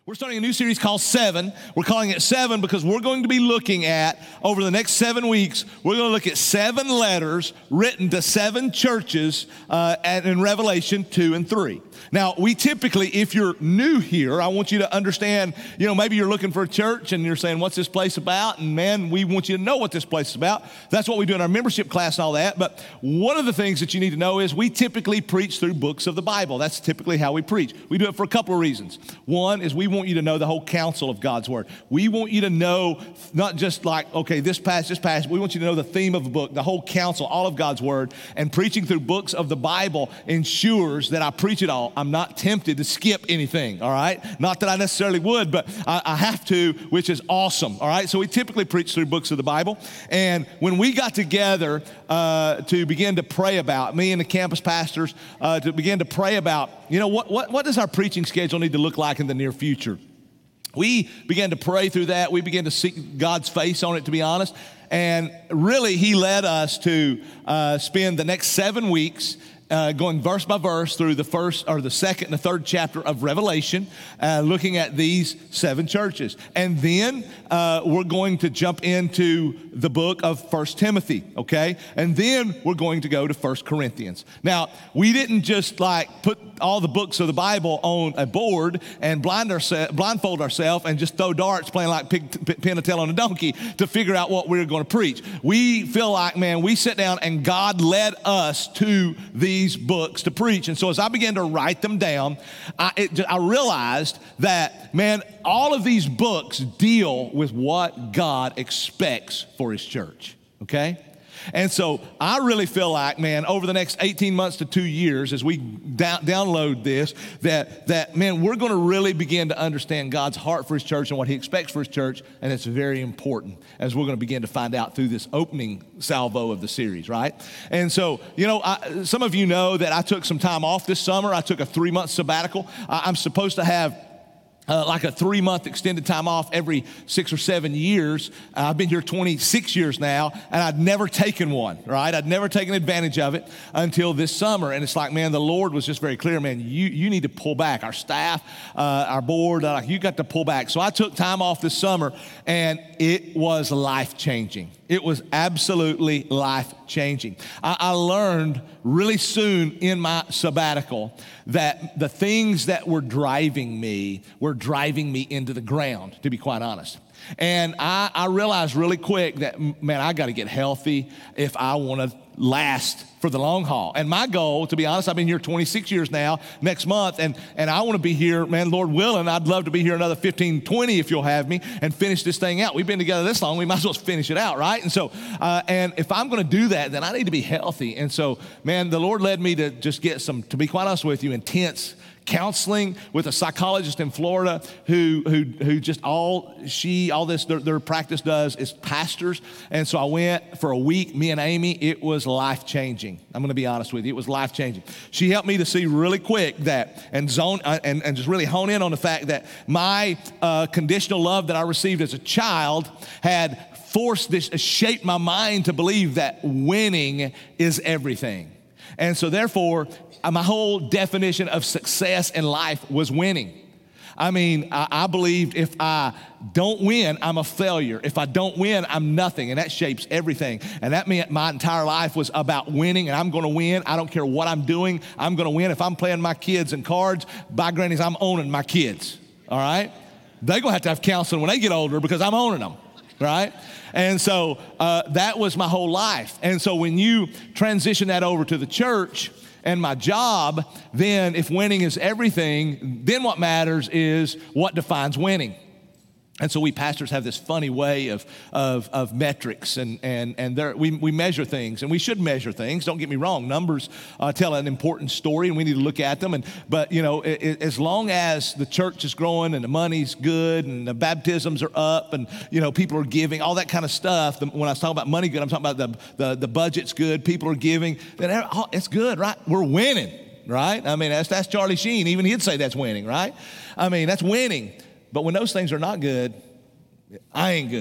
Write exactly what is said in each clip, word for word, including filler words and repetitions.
We're starting a new series called Seven. We're calling it Seven because we're going to be looking at, over the next seven weeks, we're going to look at seven letters written to seven churches uh, at, in Revelation two and three. Now, we typically, if you're new here, I want you to understand, you know, maybe you're looking for a church and you're saying, what's this place about? And man, we want you to know what this place is about. That's what we do in our membership class and all that. But one of the things that you need to know is we typically preach through books of the Bible. That's typically how we preach. We do it for a couple of reasons. One is we want you to know the whole counsel of God's word. We want you to know not just like, okay, this passage, this passage. We want you to know the theme of the book, the whole counsel, all of God's word. And preaching through books of the Bible ensures that I preach it all. I'm not tempted to skip anything, all right? Not that I necessarily would, but I, I have to, which is awesome, all right? So we typically preach through books of the Bible. And when we got together uh, to begin to pray about, me and the campus pastors, uh, to begin to pray about, you know, what, what, what does our preaching schedule need to look like in the near future? We began to pray through that. We began to seek God's face on it, to be honest. And really, he led us to uh, spend the next seven weeks Uh, going verse by verse through the first or the second and the third chapter of Revelation, uh, looking at these seven churches. And then uh, we're going to jump into the book of First Timothy, okay? And then we're going to go to First Corinthians. Now, we didn't just like put all the books of the Bible on a board and blind ourse- blindfold ourselves and just throw darts playing like pig, p- pin a tail on a donkey to figure out what we're going to preach. We feel like, man, we sit down and God led us to these books to preach. And so as I began to write them down, I, it, I realized that, man, all of these books deal with what God expects for his church, okay? And so I really feel like, man, over the next eighteen months to two years, as we down, download this, that, that, man, we're going to really begin to understand God's heart for his church and what he expects for his church, and it's very important, as we're going to begin to find out through this opening salvo of the series, right? And so, you know, I, some of you know that I took some time off this summer. I took a three-month sabbatical. I, I'm supposed to have Uh, like a three-month extended time off every six or seven years. Uh, I've been here twenty-six years now, and I'd never taken one, right? I'd never taken advantage of it until this summer. And it's like, man, the Lord was just very clear, man, you, you need to pull back. Our staff, uh, our board, uh, you got to pull back. So I took time off this summer, and it was life-changing. It was absolutely life-changing. I, I learned really soon in my sabbatical that the things that were driving me were driving me into the ground, to be quite honest. And I, I realized really quick that, man, I got to get healthy if I want to last for the long haul. And my goal, to be honest, I've been here twenty-six years now, next month, and, and I want to be here, man, Lord willing, I'd love to be here another fifteen, twenty if you'll have me, and finish this thing out. We've been together this long, we might as well finish it out, right? And so, uh, and if I'm going to do that, then I need to be healthy. And so, man, the Lord led me to just get some, to be quite honest with you, intense counseling with a psychologist in Florida who who who just all she all this their, their practice does is pastors. And so I went for a week, me and Amy. It was life changing. I'm going to be honest with you, it was life changing. She helped me to see really quick that and zone uh, and and just really hone in on the fact that my uh, conditional love that I received as a child had forced this, shaped my mind to believe that winning is everything. And so therefore, my whole definition of success in life was winning. I mean, I, I believed if I don't win, I'm a failure. If I don't win, I'm nothing. And that shapes everything. And that meant my entire life was about winning, and I'm going to win. I don't care what I'm doing. I'm going to win. If I'm playing my kids in cards, by grannies, I'm owning my kids, all right? They're going to have to have counseling when they get older because I'm owning them, right? And so uh, that was my whole life. And so when you transition that over to the church and my job, then if winning is everything, then what matters is what defines winning. And so we pastors have this funny way of of, of metrics, and and and there, we we measure things, and we should measure things. Don't get me wrong; numbers uh, tell an important story, and we need to look at them. And but you know, it, it, as long as the church is growing and the money's good and the baptisms are up, and you know people are giving, all that kind of stuff. The, when I was talking about money good, I'm talking about the the, the budget's good, people are giving. Then it's good, right? We're winning, right? I mean, that's that's Charlie Sheen. Even he'd say that's winning, right? I mean, that's winning. But when those things are not good, I ain't good,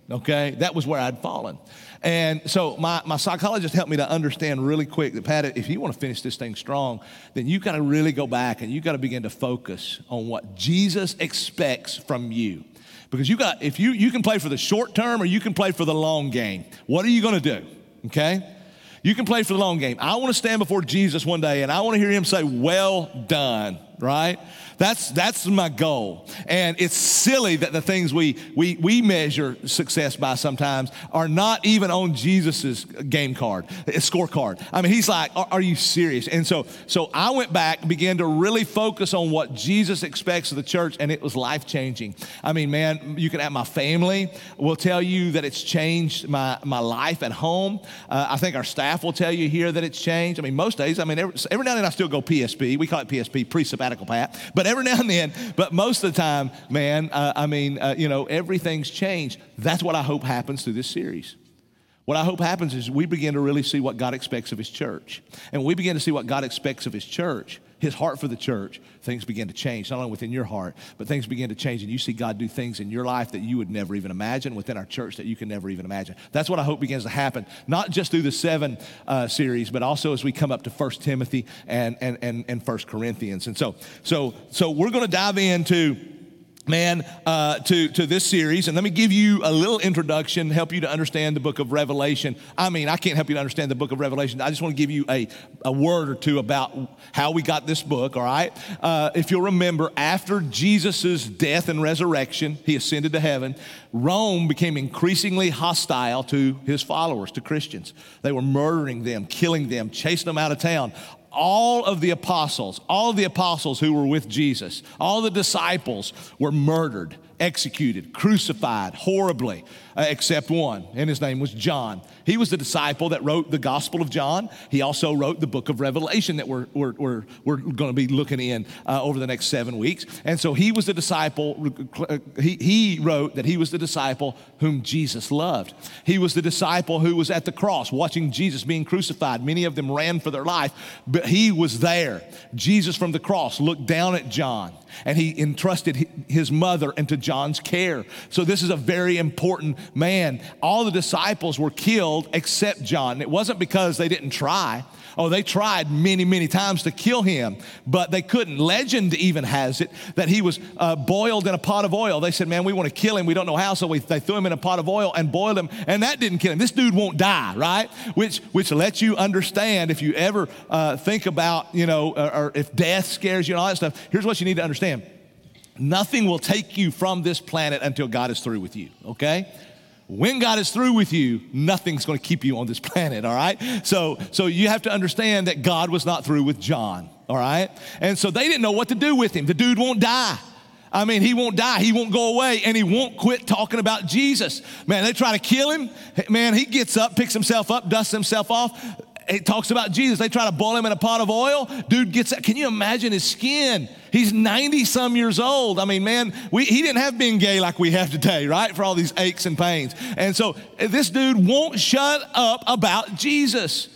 okay? That was where I'd fallen. And so my, my psychologist helped me to understand really quick that, Pat, if you want to finish this thing strong, then you got to really go back and you got to begin to focus on what Jesus expects from you. Because you got, if you, you can play for the short term or you can play for the long game. What are you going to do, okay? You can play for the long game. I want to stand before Jesus one day and I want to hear him say, well done, right? That's that's my goal. And it's silly that the things we we we measure success by sometimes are not even on Jesus's game card, scorecard. I mean, he's like, are, are you serious? And so so I went back, began to really focus on what Jesus expects of the church, and it was life-changing. I mean, man, you can have my family will tell you that it's changed my, my life at home. Uh, I think our staff will tell you here that it's changed. I mean, most days, I mean, every, every now and then I still go P S P. We call it P S P, pre-sabbatical, Pat. But every now and then, but most of the time, man, uh, I mean, uh, you know, everything's changed. That's what I hope happens through this series. What I hope happens is we begin to really see what God expects of his church. And when we begin to see what God expects of his church, his heart for the church, things begin to change, not only within your heart, but things begin to change, and you see God do things in your life that you would never even imagine, within our church that you can never even imagine. That's what I hope begins to happen, not just through the seven uh, series, but also as we come up to First Timothy and, and, and, and First Corinthians. And so, so, so we're going to dive into Man, uh, to, to this series, and let me give you a little introduction, help you to understand the book of Revelation. I mean, I can't help you to understand the book of Revelation. I just want to give you a, a word or two about how we got this book, all right? Uh, if you'll remember, after Jesus' death and resurrection, he ascended to heaven, Rome became increasingly hostile to his followers, to Christians. They were murdering them, killing them, chasing them out of town. All of the apostles, all of the apostles who were with Jesus, all the disciples were murdered, executed, crucified horribly, uh, except one, and his name was John. He was the disciple that wrote the Gospel of John. He also wrote the book of Revelation that we're, we're, we're, we're going to be looking in uh, over the next seven weeks. And so he was the disciple, he, he wrote that he was the disciple whom Jesus loved. He was the disciple who was at the cross watching Jesus being crucified. Many of them ran for their life, but he was there. Jesus from the cross looked down at John, and he entrusted his mother into John's care. So this is a very important man. All the disciples were killed except John. It wasn't because they didn't try. Oh, they tried many, many times to kill him, but they couldn't. Legend even has it that he was uh, boiled in a pot of oil. They said, man, we want to kill him. We don't know how, so we, they threw him in a pot of oil and boiled him, and that didn't kill him. This dude won't die, right? Which which lets you understand, if you ever uh, think about, you know, or, or if death scares you and all that stuff, here's what you need to understand. Nothing will take you from this planet until God is through with you, okay? When God is through with you, nothing's going to keep you on this planet, all right? So, so you have to understand that God was not through with John, all right? And so they didn't know what to do with him. The dude won't die. I mean, he won't die. He won't go away, and he won't quit talking about Jesus. Man, they try to kill him. Man, he gets up, picks himself up, dusts himself off. It talks about Jesus. They try to boil him in a pot of oil. Dude gets up. Can you imagine his skin? He's ninety some years old. I mean, man, we, he didn't have being gay like we have today, right? For all these aches and pains. And so this dude won't shut up about Jesus.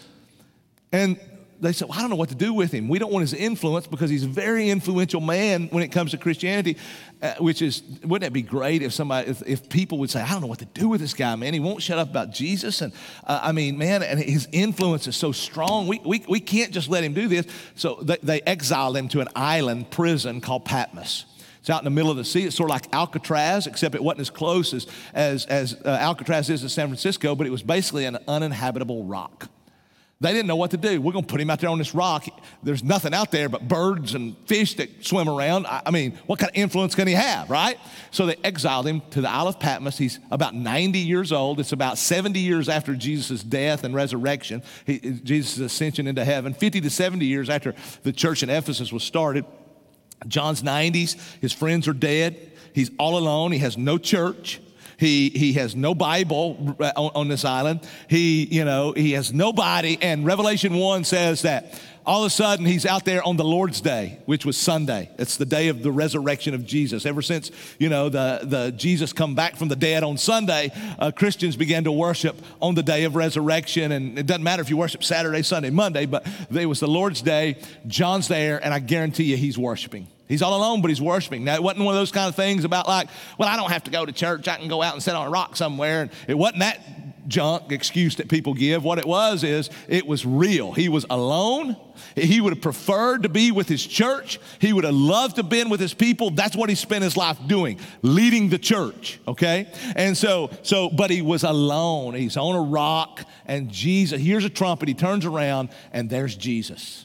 And they said, well, I don't know what to do with him. We don't want his influence because he's a very influential man when it comes to Christianity, uh, which is, wouldn't it be great if somebody, if, if people would say, I don't know what to do with this guy, man. He won't shut up about Jesus. And uh, I mean, man, and his influence is so strong. We, we, we can't just let him do this. So they, they exiled him to an island prison called Patmos. It's out in the middle of the sea. It's sort of like Alcatraz, except it wasn't as close as, as, as uh, Alcatraz is to San Francisco, but it was basically an uninhabitable rock. They didn't know what to do. We're going to put him out there on this rock. There's nothing out there but birds and fish that swim around. I mean, what kind of influence can he have, right? So they exiled him to the Isle of Patmos. He's about ninety years old. It's about seventy years after Jesus' death and resurrection, he, Jesus' ascension into heaven, fifty to seventy years after the church in Ephesus was started. John's nineties. His friends are dead. He's all alone. He has no church. He he has no Bible on, on this island. He, you know, he has nobody. And Revelation one says that all of a sudden he's out there on the Lord's Day, which was Sunday. It's the day of the resurrection of Jesus. Ever since, you know, the, the Jesus come back from the dead on Sunday, uh, Christians began to worship on the day of resurrection. And it doesn't matter if you worship Saturday, Sunday, Monday, but it was the Lord's Day. John's there, and I guarantee you he's worshiping. He's all alone, but he's worshiping. Now, it wasn't one of those kind of things about like, well, I don't have to go to church. I can go out and sit on a rock somewhere. And it wasn't that junk excuse that people give. What it was is it was real. He was alone. He would have preferred to be with his church. He would have loved to have been with his people. That's what he spent his life doing, leading the church, okay? And so, so, but he was alone. He's on a rock, and Jesus, here's a trumpet. He turns around, and there's Jesus.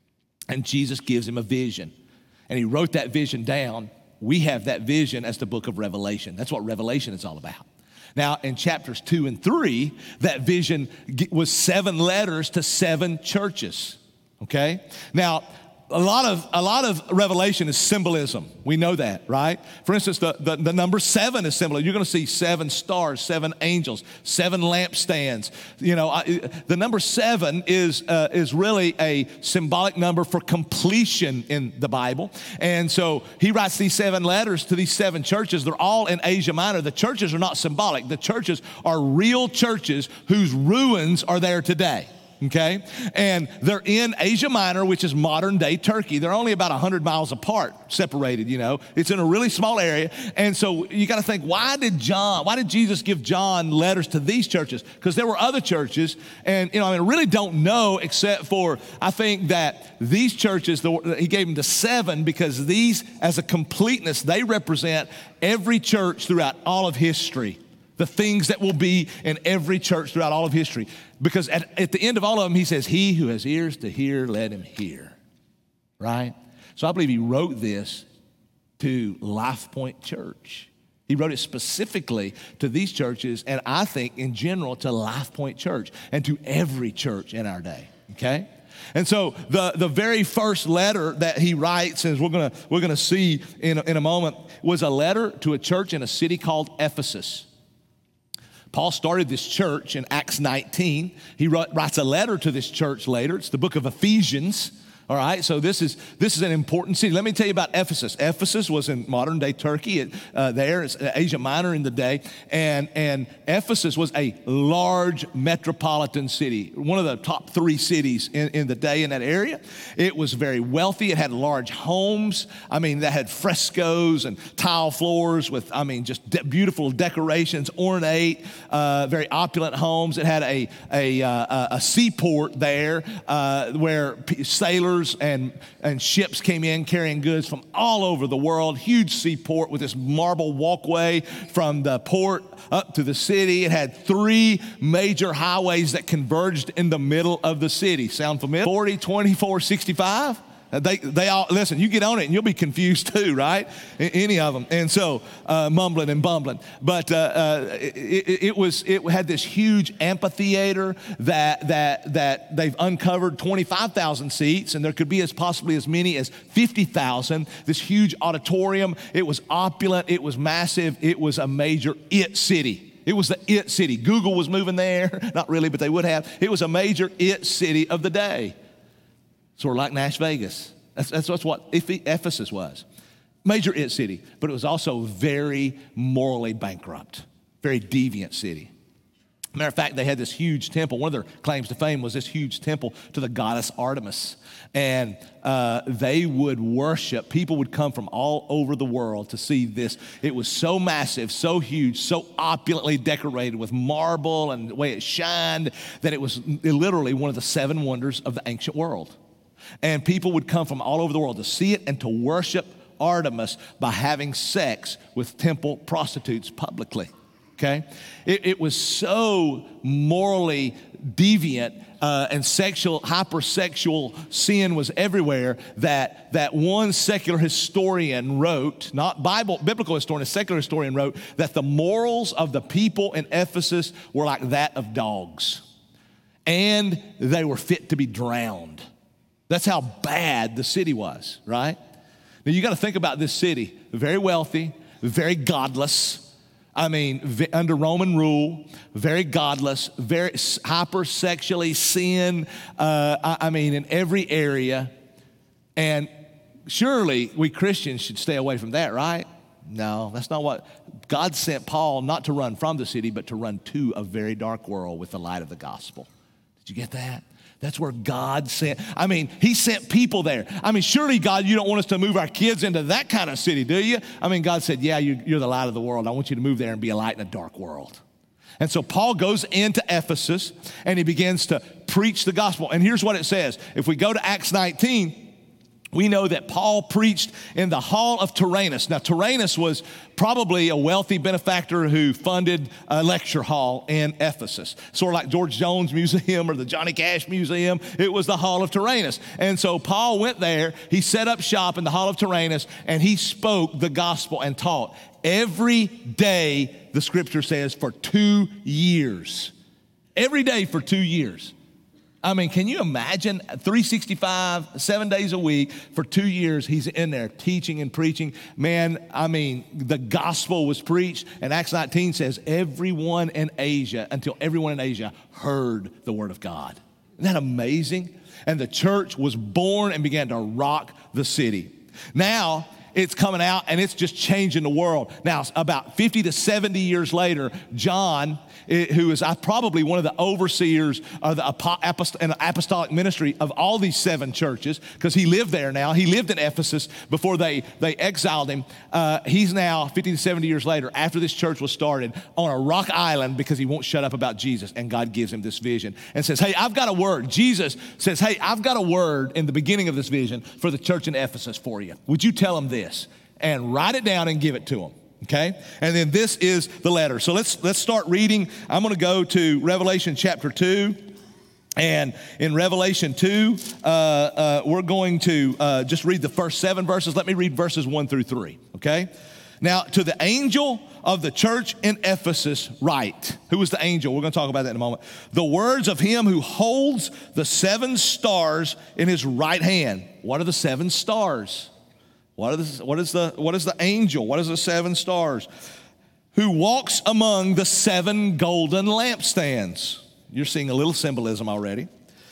And Jesus gives him a vision. And he wrote that vision down. We have that vision as the book of Revelation. That's what Revelation is all about. Now, in chapters two and three, that vision was seven letters to seven churches, okay? Now, a lot of a lot of Revelation is symbolism. We know that, right? For instance, the, the, the number seven is symbolism. You're going to see seven stars, seven angels, seven lampstands. You know, I, the number seven is uh, is really a symbolic number for completion in the Bible. And so he writes these seven letters to these seven churches. They're all in Asia Minor. The churches are not symbolic. The churches are real churches whose ruins are there today. Okay, and they're in Asia Minor, which is modern day Turkey. They're only about one hundred miles apart, separated, you know. It's in a really small area. And so you got to think, why did John, why did Jesus give John letters to these churches? Because there were other churches, and, you know, I mean, I really don't know except for, I think that these churches, the, he gave them to seven because these, as a completeness, they represent every church throughout all of history. The things that will be in every church throughout all of history. Because at, at the end of all of them, he says, he who has ears to hear, let him hear. Right? So I believe he wrote this to Life Point Church. He wrote it specifically to these churches, and I think in general to Life Point Church and to every church in our day. Okay? And so the, the very first letter that he writes, as we're gonna we're gonna see in a, in a moment, was a letter to a church in a city called Ephesus. Paul started this church in Acts nineteen. He writes a letter to this church later. It's the book of Ephesians. All right, so this is this is an important city. Let me tell you about Ephesus. Ephesus was in modern day Turkey. It, uh, there, it's Asia Minor in the day, and and Ephesus was a large metropolitan city, one of the top three cities in, in the day in that area. It was very wealthy. It had large homes. I mean, that had frescoes and tile floors with, I mean, just de- beautiful decorations, ornate, uh, very opulent homes. It had a a a, a seaport there uh, where p- sailors and, and ships came in carrying goods from all over the world. Huge seaport with this marble walkway from the port up to the city. It had three major highways that converged in the middle of the city. Sound familiar? forty, twenty-four, sixty-five. They, they all, listen, you get on it and you'll be confused too, right? Any of them. And so, uh, mumbling and bumbling. But uh, uh, it, it was, it had this huge amphitheater that, that, that they've uncovered twenty-five thousand seats, and there could be as possibly as many as fifty thousand. This huge auditorium. It was opulent. It was massive. It was a major it city. It was the it city. Google was moving there. Not really, but they would have. It was a major it city of the day. Sort of like Nash Vegas. That's, that's, that's what Ephesus was. Major it city, but it was also very morally bankrupt, very deviant city. Matter of fact, they had this huge temple. One of their claims to fame was this huge temple to the goddess Artemis. And uh, they would worship. People would come from all over the world to see this. It was so massive, so huge, so opulently decorated with marble and the way it shined that it was literally one of the seven wonders of the ancient world. And people would come from all over the world to see it and to worship Artemis by having sex with temple prostitutes publicly, okay? It, it was so morally deviant uh, and sexual, hypersexual sin was everywhere that, that one secular historian wrote, not Bible, biblical historian, a secular historian wrote that the morals of the people in Ephesus were like that of dogs, and they were fit to be drowned. That's how bad the city was, right? Now you got to think about this city. Very wealthy, very godless. I mean, v- under Roman rule, very godless, very hypersexually sin. Uh, I, I mean, in every area. And surely we Christians should stay away from that, right? No, that's not what. God sent Paul not to run from the city, but to run to a very dark world with the light of the gospel. Did you get that? That's where God sent. I mean, he sent people there. I mean, surely, God, you don't want us to move our kids into that kind of city, do you? I mean, God said, yeah, you're, you're the light of the world. I want you to move there and be a light in a dark world. And so Paul goes into Ephesus and he begins to preach the gospel. And here's what it says. If we go to Acts nineteen, we know that Paul preached in the hall of Tyrannus. Now, Tyrannus was probably a wealthy benefactor who funded a lecture hall in Ephesus. Sort of like George Jones Museum or the Johnny Cash Museum. It was the hall of Tyrannus. And so Paul went there, he set up shop in the hall of Tyrannus, and he spoke the gospel and taught every day, the scripture says, for two years. Every day for two years. I mean, can you imagine three sixty-five, seven days a week for two years, he's in there teaching and preaching. Man, I mean, the gospel was preached. And Acts nineteen says everyone in Asia, until everyone in Asia heard the word of God. Isn't that amazing? And the church was born and began to rock the city. Now, it's coming out and it's just changing the world. Now, about fifty to seventy years later, John, who is probably one of the overseers of the apostolic ministry of all these seven churches, because he lived there now. He lived in Ephesus before they, they exiled him. Uh, he's now, fifty to seventy years later, after this church was started, on a rock island because he won't shut up about Jesus. And God gives him this vision and says, hey, I've got a word. Jesus says, hey, I've got a word in the beginning of this vision for the church in Ephesus for you. Would you tell them this? And write it down and give it to them. Okay? And then this is the letter. So let's let's start reading. I'm going to go to Revelation chapter two. And in Revelation two, uh, uh, we're going to uh, just read the first seven verses. Let me read verses one through three. Okay? Now, to the angel of the church in Ephesus write. Who was the angel? We're going to talk about that in a moment. The words of him who holds the seven stars in his right hand. What are the seven stars? What, are the, what, is the, what is the angel? What is the seven stars? Who walks among the seven golden lampstands. You're seeing a little symbolism already.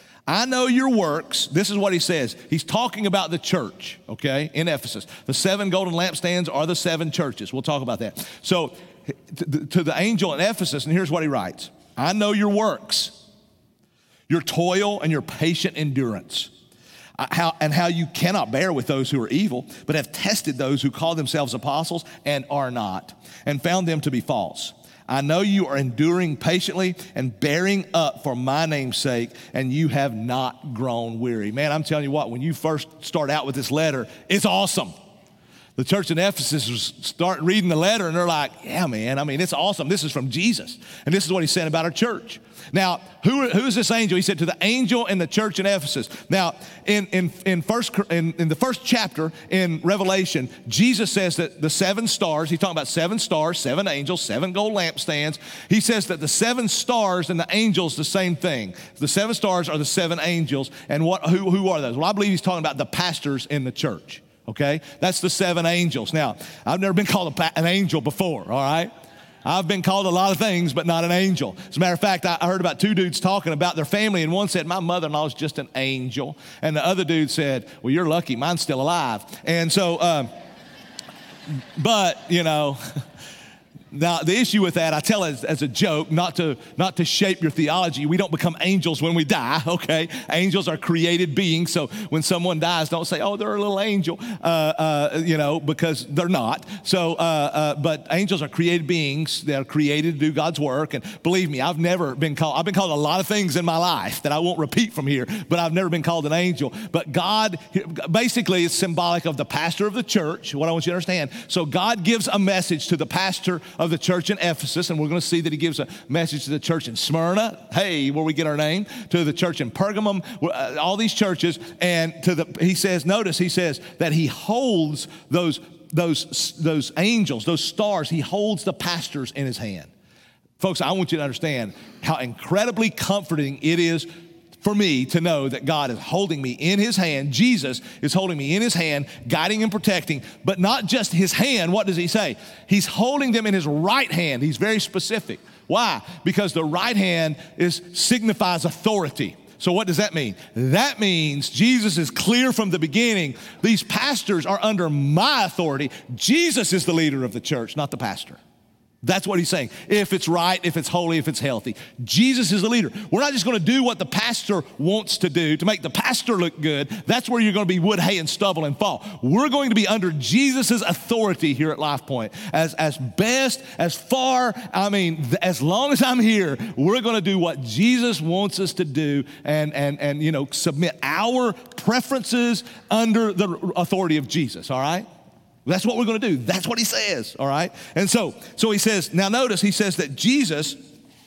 I know your works. This is what he says. He's talking about the church, okay, in Ephesus. The seven golden lampstands are the seven churches. We'll talk about that. So to, to the angel in Ephesus, and here's what he writes. I know your works, your toil and your patient endurance. How, and how you cannot bear with those who are evil, but have tested those who call themselves apostles and are not, and found them to be false. I know you are enduring patiently and bearing up for my name's sake, and you have not grown weary. Man, I'm telling you what, when you first start out with this letter, it's awesome. The church in Ephesus was start reading the letter, and they're like, yeah, man, I mean, it's awesome. This is from Jesus. And this is what he's saying about our church. Now, who, who is this angel? He said to the angel in the church in Ephesus. Now, in, in, in, first, in, in the first chapter in Revelation, Jesus says that the seven stars, he's talking about seven stars, seven angels, seven gold lampstands. He says that the seven stars and the angels, the same thing. The seven stars are the seven angels. And what? Who, who are those? Well, I believe he's talking about the pastors in the church. Okay? That's the seven angels. Now, I've never been called a, an angel before, all right? I've been called a lot of things, but not an angel. As a matter of fact, I heard about two dudes talking about their family, and one said, my mother-in-law is just an angel. And the other dude said, well, you're lucky, mine's still alive. And so, um, but, you know... Now, the issue with that, I tell it as, as a joke, not to not to shape your theology. We don't become angels when we die, okay? Angels are created beings, so when someone dies, don't say, oh, they're a little angel, uh, uh, you know, because they're not. So, uh, uh, but angels are created beings. They are created to do God's work, and believe me, I've never been called, I've been called a lot of things in my life that I won't repeat from here, but I've never been called an angel. But God, basically, is symbolic of the pastor of the church, what I want you to understand. So God gives a message to the pastor of the church in Ephesus, and we're going to see that he gives a message to the church in Smyrna, hey, where we get our name, to the church in Pergamum, uh, all these churches, and to the, he says, notice, he says that he holds those, those, those angels, those stars, he holds the pastors in his hand. Folks, I want you to understand how incredibly comforting it is for me to know that God is holding me in his hand. Jesus is holding me in his hand, guiding and protecting, but not just his hand. What does he say? He's holding them in his right hand. He's very specific. Why? Because the right hand is signifies authority. So what does that mean? That means Jesus is clear from the beginning. These pastors are under my authority. Jesus is the leader of the church, not the pastor. That's what he's saying. If it's right, if it's holy, if it's healthy. Jesus is the leader. We're not just going to do what the pastor wants to do to make the pastor look good. That's where you're going to be wood, hay, and stubble and fall. We're going to be under Jesus' authority here at Life Point. As, as best, as far, I mean, as long as I'm here, we're going to do what Jesus wants us to do and, and, and you know, submit our preferences under the authority of Jesus, all right? That's what we're going to do. That's what he says, all right? And so, so he says, now notice, he says that Jesus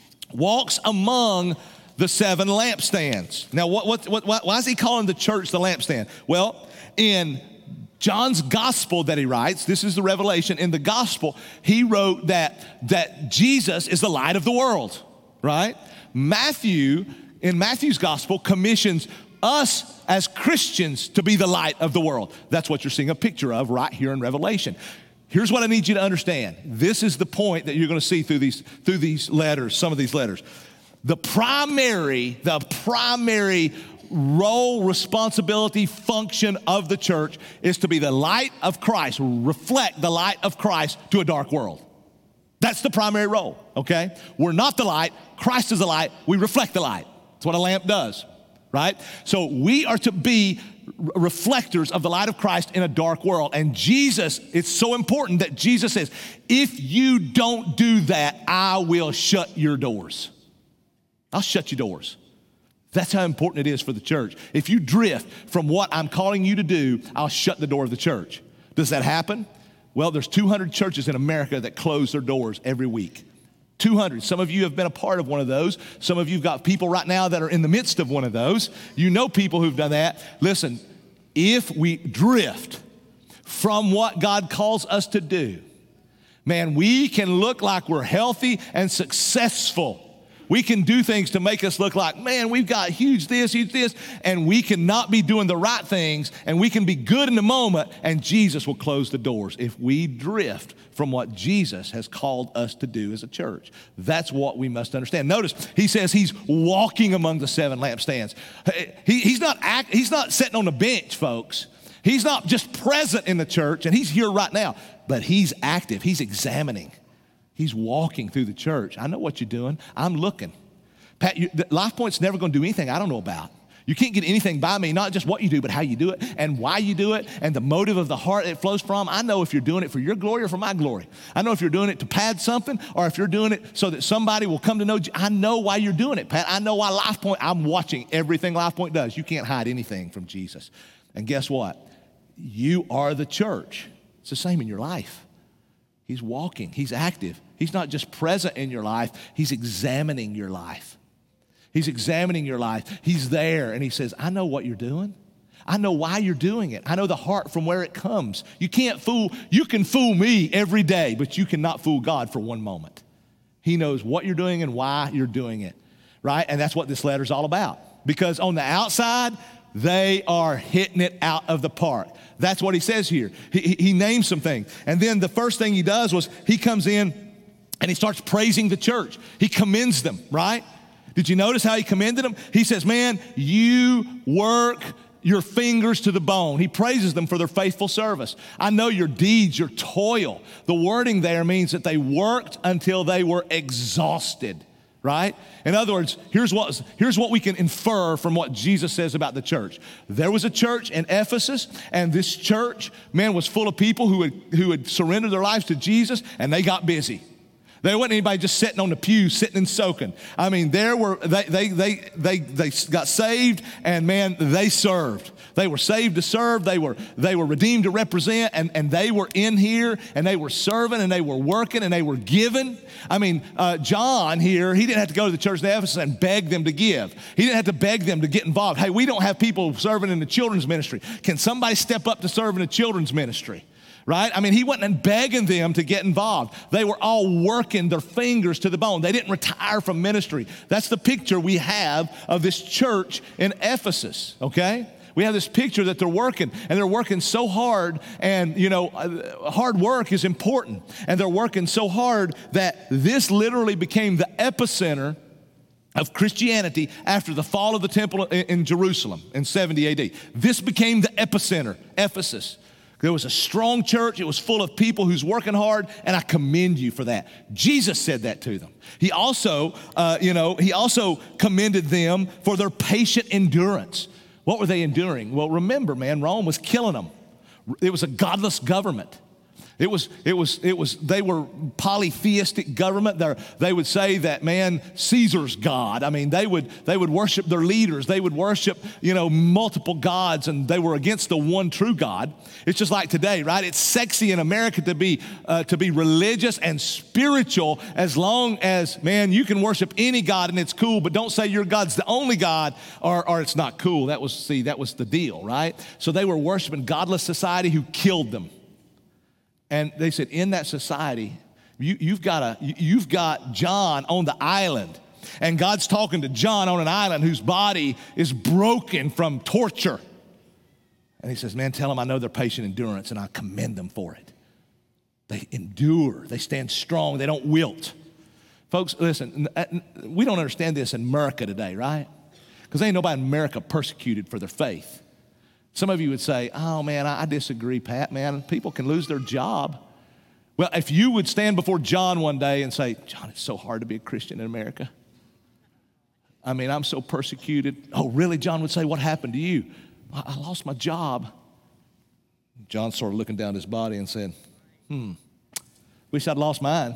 walks among the seven lampstands. Now, what, what, what, why is he calling the church the lampstand? Well, in John's gospel that he writes, this is the revelation, in the gospel, he wrote that, that Jesus is the light of the world, right? Matthew, in Matthew's gospel, commissions us as Christians to be the light of the world. That's what you're seeing a picture of right here in Revelation. Here's what I need you to understand. This is the point that you're going to see through these, through these letters, some of these letters. The primary, the primary role, responsibility, function of the church is to be the light of Christ, reflect the light of Christ to a dark world. That's the primary role, okay? We're not the light. Christ is the light. We reflect the light. That's what a lamp does. Right? So we are to be reflectors of the light of Christ in a dark world. And Jesus, it's so important that Jesus says, if you don't do that, I will shut your doors. I'll shut your doors. That's how important it is for the church. If you drift from what I'm calling you to do, I'll shut the door of the church. Does that happen? Well, there's two hundred churches in America that close their doors every week. two hundred. Some of you have been a part of one of those. Some of you have got people right now that are in the midst of one of those. You know people who've done that. Listen, if we drift from what God calls us to do, man, we can look like we're healthy and successful. We can do things to make us look like, man, we've got huge this, huge this, and we cannot be doing the right things, and we can be good in the moment, and Jesus will close the doors if we drift from what Jesus has called us to do as a church. That's what we must understand. Notice, he says he's walking among the seven lampstands. He, he's not act, he's not sitting on the bench, folks. He's not just present in the church, and he's here right now, but he's active. He's examining. He's walking through the church. I know what you're doing. I'm looking. Pat, you, Life Point's never going to do anything I don't know about. You can't get anything by me, not just what you do, but how you do it and why you do it and the motive of the heart it flows from. I know if you're doing it for your glory or for my glory. I know if you're doing it to pad something or if you're doing it so that somebody will come to know you. I know why you're doing it, Pat. I know why Life Point, I'm watching everything Life Point does. You can't hide anything from Jesus. And guess what? You are the church. It's the same in your life. He's walking. He's active. He's not just present in your life. He's examining your life. He's examining your life. He's there, and he says, I know what you're doing. I know why you're doing it. I know the heart from where it comes. You can't fool, you can fool me every day, but you cannot fool God for one moment. He knows what you're doing and why you're doing it, right? And that's what this letter's all about. Because on the outside, they are hitting it out of the park. That's what he says here. He, he names some things. And then the first thing he does was he comes in and he starts praising the church. He commends them, right? Did you notice how he commended them? He says, man, you work your fingers to the bone. He praises them for their faithful service. I know your deeds, your toil. The wording there means that they worked until they were exhausted. Right? In other words, here's what, here's what we can infer from what Jesus says about the church. There was a church in Ephesus, and this church, man, was full of people who had, who had surrendered their lives to Jesus, and they got busy. There wasn't anybody just sitting on the pew, sitting and soaking. I mean, there were they they they they they got saved, and man, they served. They were saved to serve. They were they were redeemed to represent, and, and they were in here, and they were serving, and they were working, and they were giving. I mean, uh, John here, he didn't have to go to the church in Ephesus and beg them to give. He didn't have to beg them to get involved. Hey, we don't have people serving in the children's ministry. Can somebody step up to serve in the children's ministry? Right? I mean, he wasn't begging them to get involved. They were all working their fingers to the bone. They didn't retire from ministry. That's the picture we have of this church in Ephesus, okay? We have this picture that they're working, and they're working so hard, and, you know, hard work is important. And they're working so hard that this literally became the epicenter of Christianity after the fall of the temple in Jerusalem in seventy A D. This became the epicenter, Ephesus. There was a strong church. It was full of people who's working hard, and I commend you for that. Jesus said that to them. He also, uh, you know, he also commended them for their patient endurance. What were they enduring? Well, remember, man, Rome was killing them. It was a godless government. It was, it was, it was, they were polytheistic government. They're, they would say that, man, Caesar's God. I mean, they would, they would worship their leaders. They would worship, you know, multiple gods, and they were against the one true God. It's just like today, right? It's sexy in America to be, uh, to be religious and spiritual as long as, man, you can worship any God and it's cool, but don't say your God's the only God or, or it's not cool. That was, see, that was the deal, right? So they were worshiping godless society who killed them. And they said, in that society, you, you've got a, you've got John on the island. And God's talking to John on an island whose body is broken from torture. And he says, man, tell them I know their patient endurance, and I commend them for it. They endure. They stand strong. They don't wilt. Folks, listen, we don't understand this in America today, right? Because ain't nobody in America persecuted for their faith. Some of you would say, oh, man, I disagree, Pat, man. People can lose their job. Well, if you would stand before John one day and say, John, it's so hard to be a Christian in America. I mean, I'm so persecuted. Oh, really? John would say, what happened to you? I lost my job. John started looking down his body and said, hmm, wish I'd lost mine.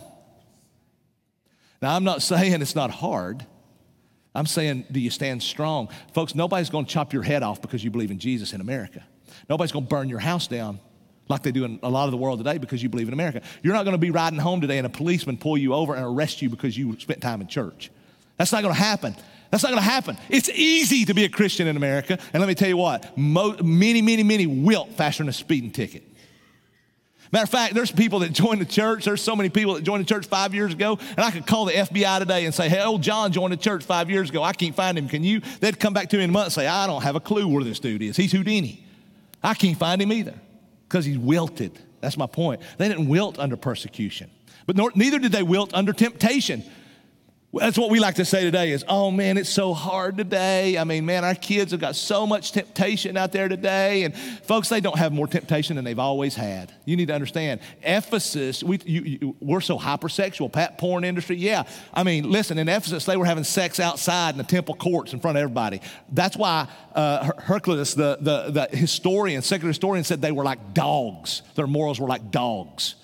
Now, I'm not saying it's not hard. I'm saying, do you stand strong? Folks, nobody's going to chop your head off because you believe in Jesus in America. Nobody's going to burn your house down like they do in a lot of the world today because you believe in America. You're not going to be riding home today and a policeman pull you over and arrest you because you spent time in church. That's not going to happen. That's not going to happen. It's easy to be a Christian in America. And let me tell you what, mo- many, many, many wilt faster than a speeding ticket. Matter of fact, there's people that joined the church. There's so many people that joined the church five years ago, and I could call the F B I today and say, hey, old John joined the church five years ago. I can't find him. Can you? They'd come back to me in a month and say, I don't have a clue where this dude is. He's Houdini. I can't find him either because he's wilted. That's my point. They didn't wilt under persecution, but nor, neither did they wilt under temptation. That's what we like to say today is, oh, man, it's so hard today. I mean, man, our kids have got so much temptation out there today. And, folks, they don't have more temptation than they've always had. You need to understand. Ephesus, we, you, you, we're so hypersexual. Pat, porn industry, yeah. I mean, listen, in Ephesus, they were having sex outside in the temple courts in front of everybody. That's why uh, Hercules, the, the, the historian, secular historian, said they were like dogs. Their morals were like dogs.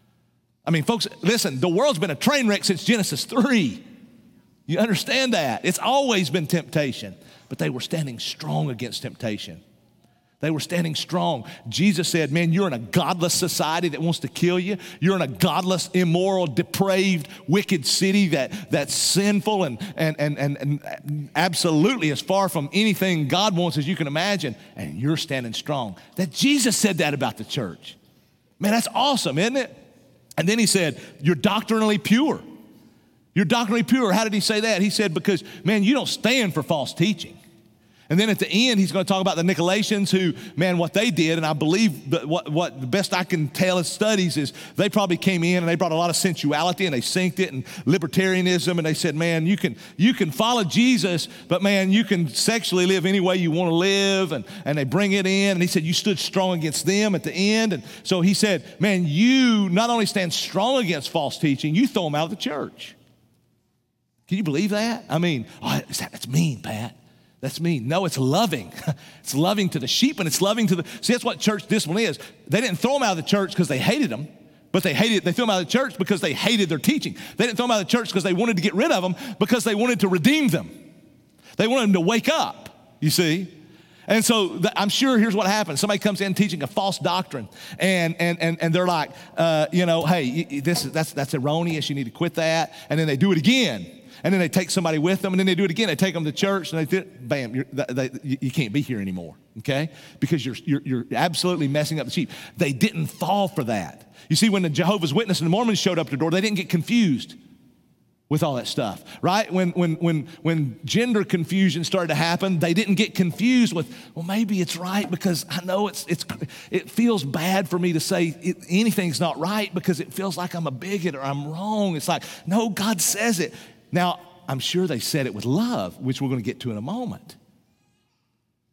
I mean, folks, listen, the world's been a train wreck since Genesis three. You understand that? It's always been temptation, but they were standing strong against temptation. They were standing strong. Jesus said, man, you're in a godless society that wants to kill you. You're in a godless, immoral, depraved, wicked city that, that's sinful and, and, and, and, and absolutely as far from anything God wants as you can imagine, and you're standing strong. That Jesus said that about the church. Man, that's awesome, isn't it? And then he said, you're doctrinally pure. You're doctrinally pure. How did he say that? He said, because, man, you don't stand for false teaching. And then at the end, he's going to talk about the Nicolaitans who, man, what they did, and I believe that what, what the best I can tell in studies is they probably came in and they brought a lot of sensuality and they synced it and libertarianism, and they said, man, you can you can follow Jesus, but, man, you can sexually live any way you want to live, and, and they bring it in. And he said, you stood strong against them at the end. And so he said, man, you not only stand strong against false teaching, you throw them out of the church. Can you believe that? I mean, oh, that's mean, Pat. That's mean. No, it's loving. It's loving to the sheep, and it's loving to the, see, that's what church discipline is. They didn't throw them out of the church because they hated them, but they hated, they threw them out of the church because they hated their teaching. They didn't throw them out of the church because they wanted to get rid of them, because they wanted to redeem them. They wanted them to wake up, you see. And so th- I'm sure here's what happens. Somebody comes in teaching a false doctrine, and and and, and they're like, uh, you know, hey, this is, that's, that's erroneous. You need to quit that. And then they do it again. And then they take somebody with them, and then they do it again. They take them to church, and they, bam, you're, they, you can't be here anymore, okay? Because you're, you're, you're absolutely messing up the sheep. They didn't fall for that. You see, when the Jehovah's Witnesses and the Mormons showed up at the door, they didn't get confused with all that stuff, right? When, when, when, when gender confusion started to happen, they didn't get confused with, well, maybe it's right because I know it's, it's, it feels bad for me to say it, anything's not right because it feels like I'm a bigot or I'm wrong. It's like, no, God says it. Now, I'm sure they said it with love, which we're going to get to in a moment.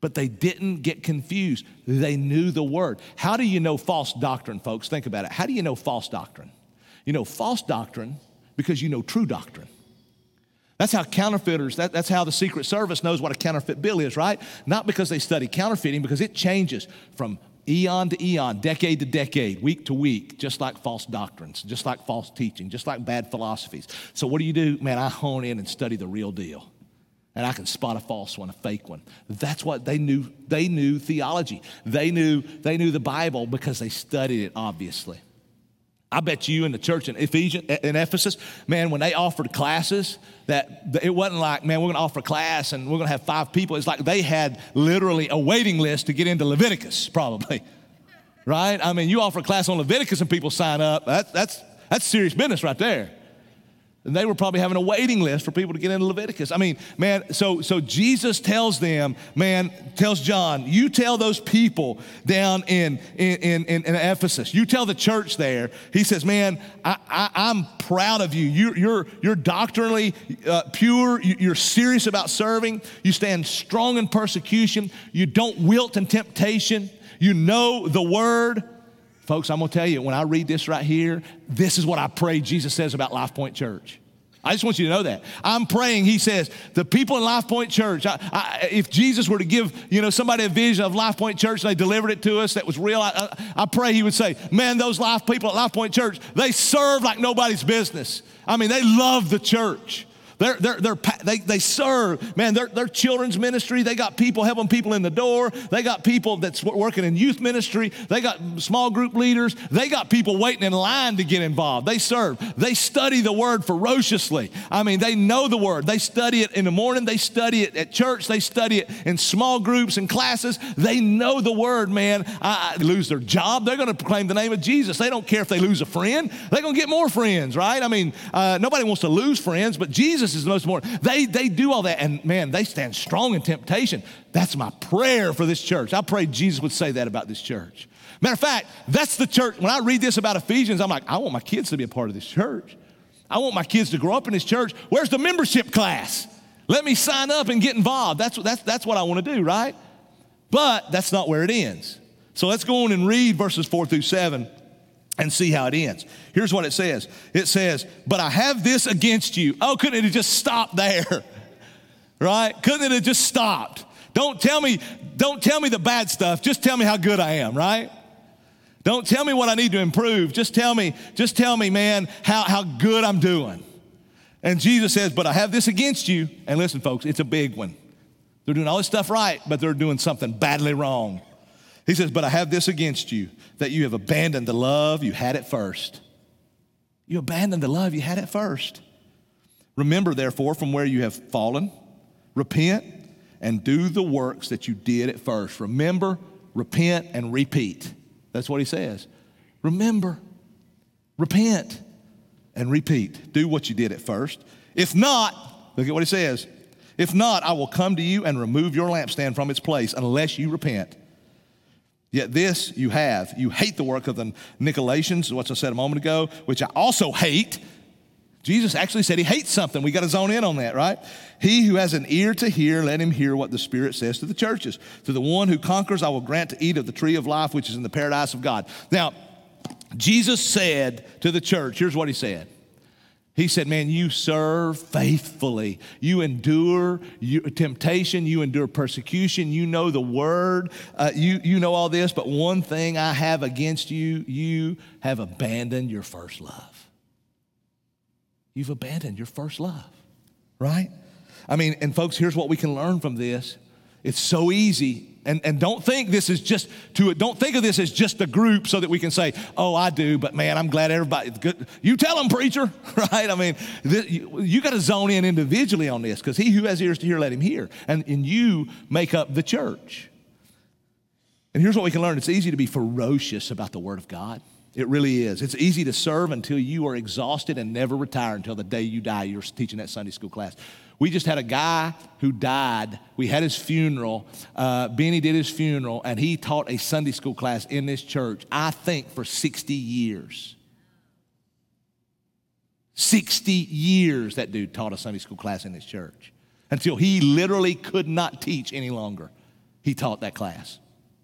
but they didn't get confused. They knew the word. How do you know false doctrine, folks? Think about it. How do you know false doctrine? You know false doctrine because you know true doctrine. That's how counterfeiters, that, that's how the Secret Service knows what a counterfeit bill is, right? Not because they study counterfeiting, because it changes from eon to eon, decade to decade, week to week, just like false doctrines, just like false teaching, just like bad philosophies. So what do you do? Man, I hone in and study the real deal. And I can spot a false one, a fake one. That's what they knew. They knew theology. They knew, they knew the Bible because they studied it, obviously. I bet you in the church in Ephesians, in Ephesus, man, when they offered classes, that it wasn't like, man, we're going to offer a class and we're going to have five people. It's like they had literally a waiting list to get into Leviticus, probably, right? I mean, you offer a class on Leviticus and people sign up. That, that's, that's serious business right there. And they were probably having a waiting list for people to get into Leviticus. I mean, man, so so Jesus tells them, man, tells John, you tell those people down in, in, in, in Ephesus, you tell the church there, he says, man, I, I, I'm proud of you. You're, you're, you're doctrinally uh, pure. You're serious about serving. You stand strong in persecution. You don't wilt in temptation. You know the word. Folks, I'm going to tell you, when I read this right here, this is what I pray Jesus says about Life Point Church. I just want you to know that. I'm praying, he says, the people in Life Point Church, I, I, if Jesus were to give, you know, somebody a vision of Life Point Church and they delivered it to us that was real, I, I, I pray he would say, man, those life people at Life Point Church, they serve like nobody's business. I mean, they love the church. They're, they're, they're, they, they serve, man, they're, they're children's ministry. They got people helping people in the door. They got people that's working in youth ministry. They got small group leaders. They got people waiting in line to get involved. They serve. They study the word ferociously. I mean, they know the word. They study it in the morning. They study it at church. They study it in small groups and classes. They know the word, man. I, I lose their job. They're going to proclaim the name of Jesus. They don't care if they lose a friend. They're going to get more friends, right? I mean, uh, nobody wants to lose friends, but Jesus is the most important. They, they do all that, and man, they stand strong in temptation. That's my prayer for this church. I pray Jesus would say that about this church. Matter of fact, that's the church. When I read this about Ephesians, I'm like, I want my kids to be a part of this church. I want my kids to grow up in this church. Where's the membership class? Let me sign up and get involved. That's, that's, that's what I want to do, right? But that's not where it ends. So let's go on and read verses four through seven. And see how it ends. Here's what it says. It says, but I have this against you. Oh, couldn't it have just stopped there? Right? Couldn't it have just stopped? Don't tell me, don't tell me the bad stuff. Just tell me how good I am, right? Don't tell me what I need to improve. Just tell me, just tell me, man, how, how good I'm doing. And Jesus says, but I have this against you. And listen, folks, it's a big one. They're doing all this stuff right, but they're doing something badly wrong. He says, but I have this against you, that you have abandoned the love you had at first. You abandoned the love you had at first. Remember, therefore, from where you have fallen, repent and do the works that you did at first. Remember, repent, and repeat. That's what he says. Remember, repent, and repeat. Do what you did at first. If not, look at what he says. If not, I will come to you and remove your lampstand from its place unless you repent. Yet this you have. You hate the work of the Nicolaitans, what I said a moment ago, which I also hate. Jesus actually said he hates something. We got to zone in on that, right? He who has an ear to hear, let him hear what the Spirit says to the churches. To the one who conquers, I will grant to eat of the tree of life, which is in the paradise of God. Now, Jesus said to the church, here's what he said. He said, man, you serve faithfully. You endure you, temptation. You endure persecution. You know the word. Uh, you, you know all this. But one thing I have against you, you have abandoned your first love. You've abandoned your first love, right? I mean, and folks, here's what we can learn from this. It's so easy. And, and don't think this is just to don't think of this as just a group so that we can say, oh, I do, but man, I'm glad everybody's good. You tell them, preacher, right? I mean, this, you, you got to zone in individually on this, because he who has ears to hear, let him hear. And, and you make up the church. And here's what we can learn. It's easy to be ferocious about the word of God. It really is. It's easy to serve until you are exhausted and never retire until the day you die. You're teaching that Sunday school class. We just had a guy who died. We had his funeral. Uh, Benny did his funeral, and he taught a Sunday school class in this church, I think, for sixty years. sixty years that dude taught a Sunday school class in this church until he literally could not teach any longer. He taught that class.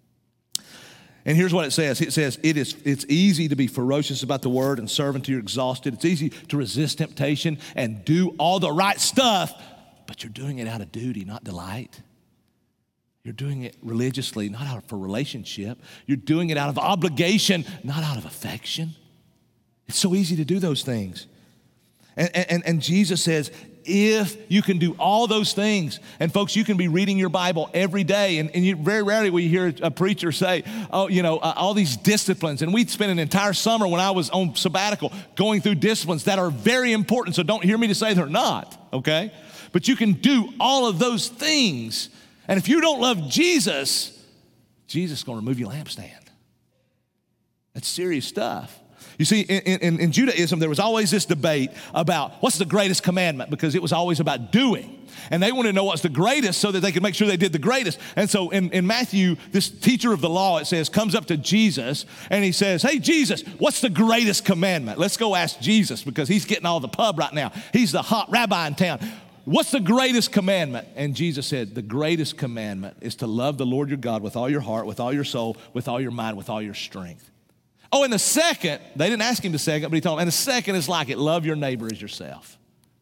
And here's what it says. It says, it is, it's easy to be ferocious about the word and serve until you're exhausted. It's easy to resist temptation and do all the right stuff, but you're doing it out of duty, not delight. You're doing it religiously, not out for relationship. You're doing it out of obligation, not out of affection. It's so easy to do those things. And, and, and Jesus says, if you can do all those things, and folks, you can be reading your Bible every day, and, and you, very rarely will you hear a preacher say, oh, you know, uh, all these disciplines, and we'd spend an entire summer when I was on sabbatical going through disciplines that are very important, so don't hear me to say they're not, okay? But you can do all of those things, and if you don't love Jesus, Jesus is going to remove your lampstand. That's serious stuff. You see, in, in, in Judaism, there was always this debate about what's the greatest commandment, because it was always about doing. And they wanted to know what's the greatest so that they could make sure they did the greatest. And so in, in Matthew, this teacher of the law, it says, comes up to Jesus and he says, hey, Jesus, what's the greatest commandment? Let's go ask Jesus, because he's getting all the pub right now. He's the hot rabbi in town. What's the greatest commandment? And Jesus said, the greatest commandment is to love the Lord your God with all your heart, with all your soul, with all your mind, with all your strength. Oh, and the second, they didn't ask him the second, but he told him, and the second is like it, love your neighbor as yourself.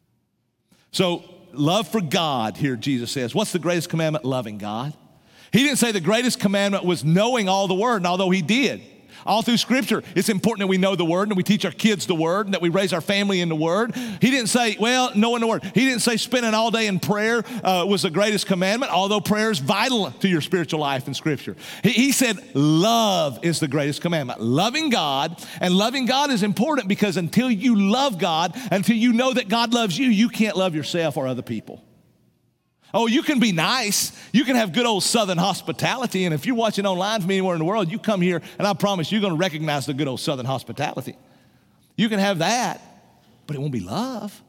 So love for God here, Jesus says. What's the greatest commandment? Loving God. He didn't say the greatest commandment was knowing all the word, and although he did. All through Scripture, it's important that we know the Word and we teach our kids the Word and that we raise our family in the Word. He didn't say, well, knowing the Word. He didn't say spending all day in prayer uh, was the greatest commandment, although prayer is vital to your spiritual life in Scripture. He, he said love is the greatest commandment. Loving God, and loving God is important because until you love God, until you know that God loves you, you can't love yourself or other people. Oh, you can be nice. You can have good old Southern hospitality. And if you're watching online from anywhere in the world, you come here, and I promise you're going to recognize the good old Southern hospitality. You can have that, but it won't be love.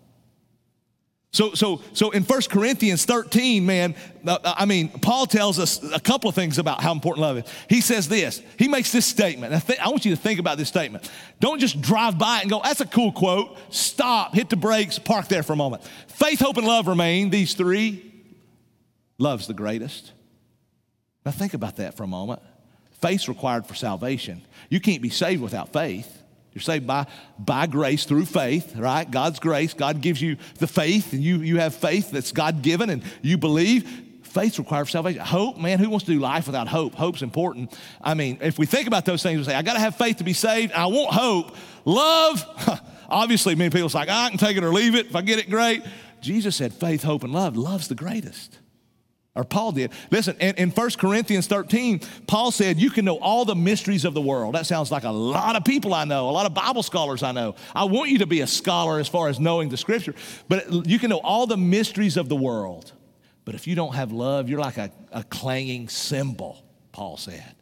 So, so, so in First Corinthians thirteen, man, I mean, Paul tells us a couple of things about how important love is. He says this. He makes this statement. I, th- I want you to think about this statement. Don't just drive by it and go, that's a cool quote. Stop, hit the brakes, park there for a moment. Faith, hope, and love remain, these three. Love's the greatest. Now think about that for a moment. Faith's required for salvation. You can't be saved without faith. You're saved by, by grace through faith, right? God's grace. God gives you the faith, and you, you have faith that's God-given, and you believe. Faith's required for salvation. Hope, man, who wants to do life without hope? Hope's important. I mean, if we think about those things, we say, I got to have faith to be saved, and I want hope. Love, obviously, many people say, I can take it or leave it. If I get it, great. Jesus said faith, hope, and love. Love's the greatest. Or Paul did. Listen, in, in First Corinthians thirteen, Paul said, you can know all the mysteries of the world. That sounds like a lot of people I know, a lot of Bible scholars I know. I want you to be a scholar as far as knowing the Scripture. But you can know all the mysteries of the world. But if you don't have love, you're like a, a clanging cymbal, Paul said.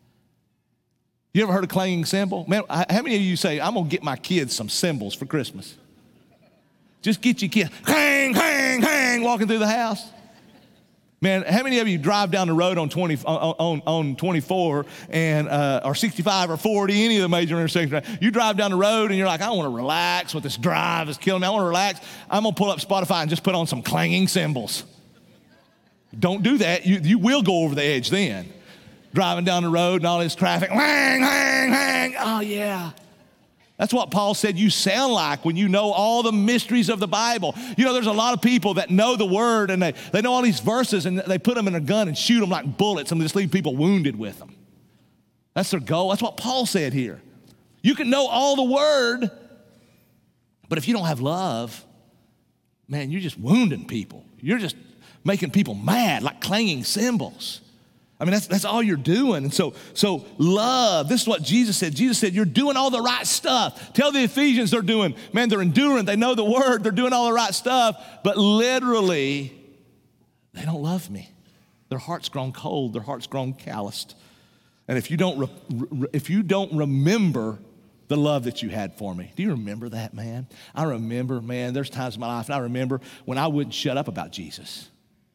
You ever heard a clanging cymbal? Man, how many of you say, I'm going to get my kids some cymbals for Christmas? Just get your kids, hang, hang, hang, walking through the house. Man, how many of you drive down the road on twenty on on twenty-four and uh, or sixty-five or forty, any of the major intersections? You drive down the road and you're like, I want to relax. With this drive is killing me. I want to relax. I'm gonna pull up Spotify and just put on some clanging cymbals. Don't do that. You you will go over the edge then. Driving down the road and all this traffic, hang, hang, hang. Oh yeah. That's what Paul said you sound like when you know all the mysteries of the Bible. You know, there's a lot of people that know the Word and they, they know all these verses and they put them in a gun and shoot them like bullets and just leave people wounded with them. That's their goal. That's what Paul said here. You can know all the Word, but if you don't have love, man, you're just wounding people. You're just making people mad like clanging cymbals. I mean, that's that's all you're doing. And so, so love, this is what Jesus said. Jesus said, you're doing all the right stuff. Tell the Ephesians they're doing, man, they're enduring. They know the Word. They're doing all the right stuff. But literally, they don't love me. Their heart's grown cold. Their heart's grown calloused. And if you don't, re, re, if you don't remember the love that you had for me, do you remember that, man? I remember, man, there's times in my life, and I remember when I wouldn't shut up about Jesus.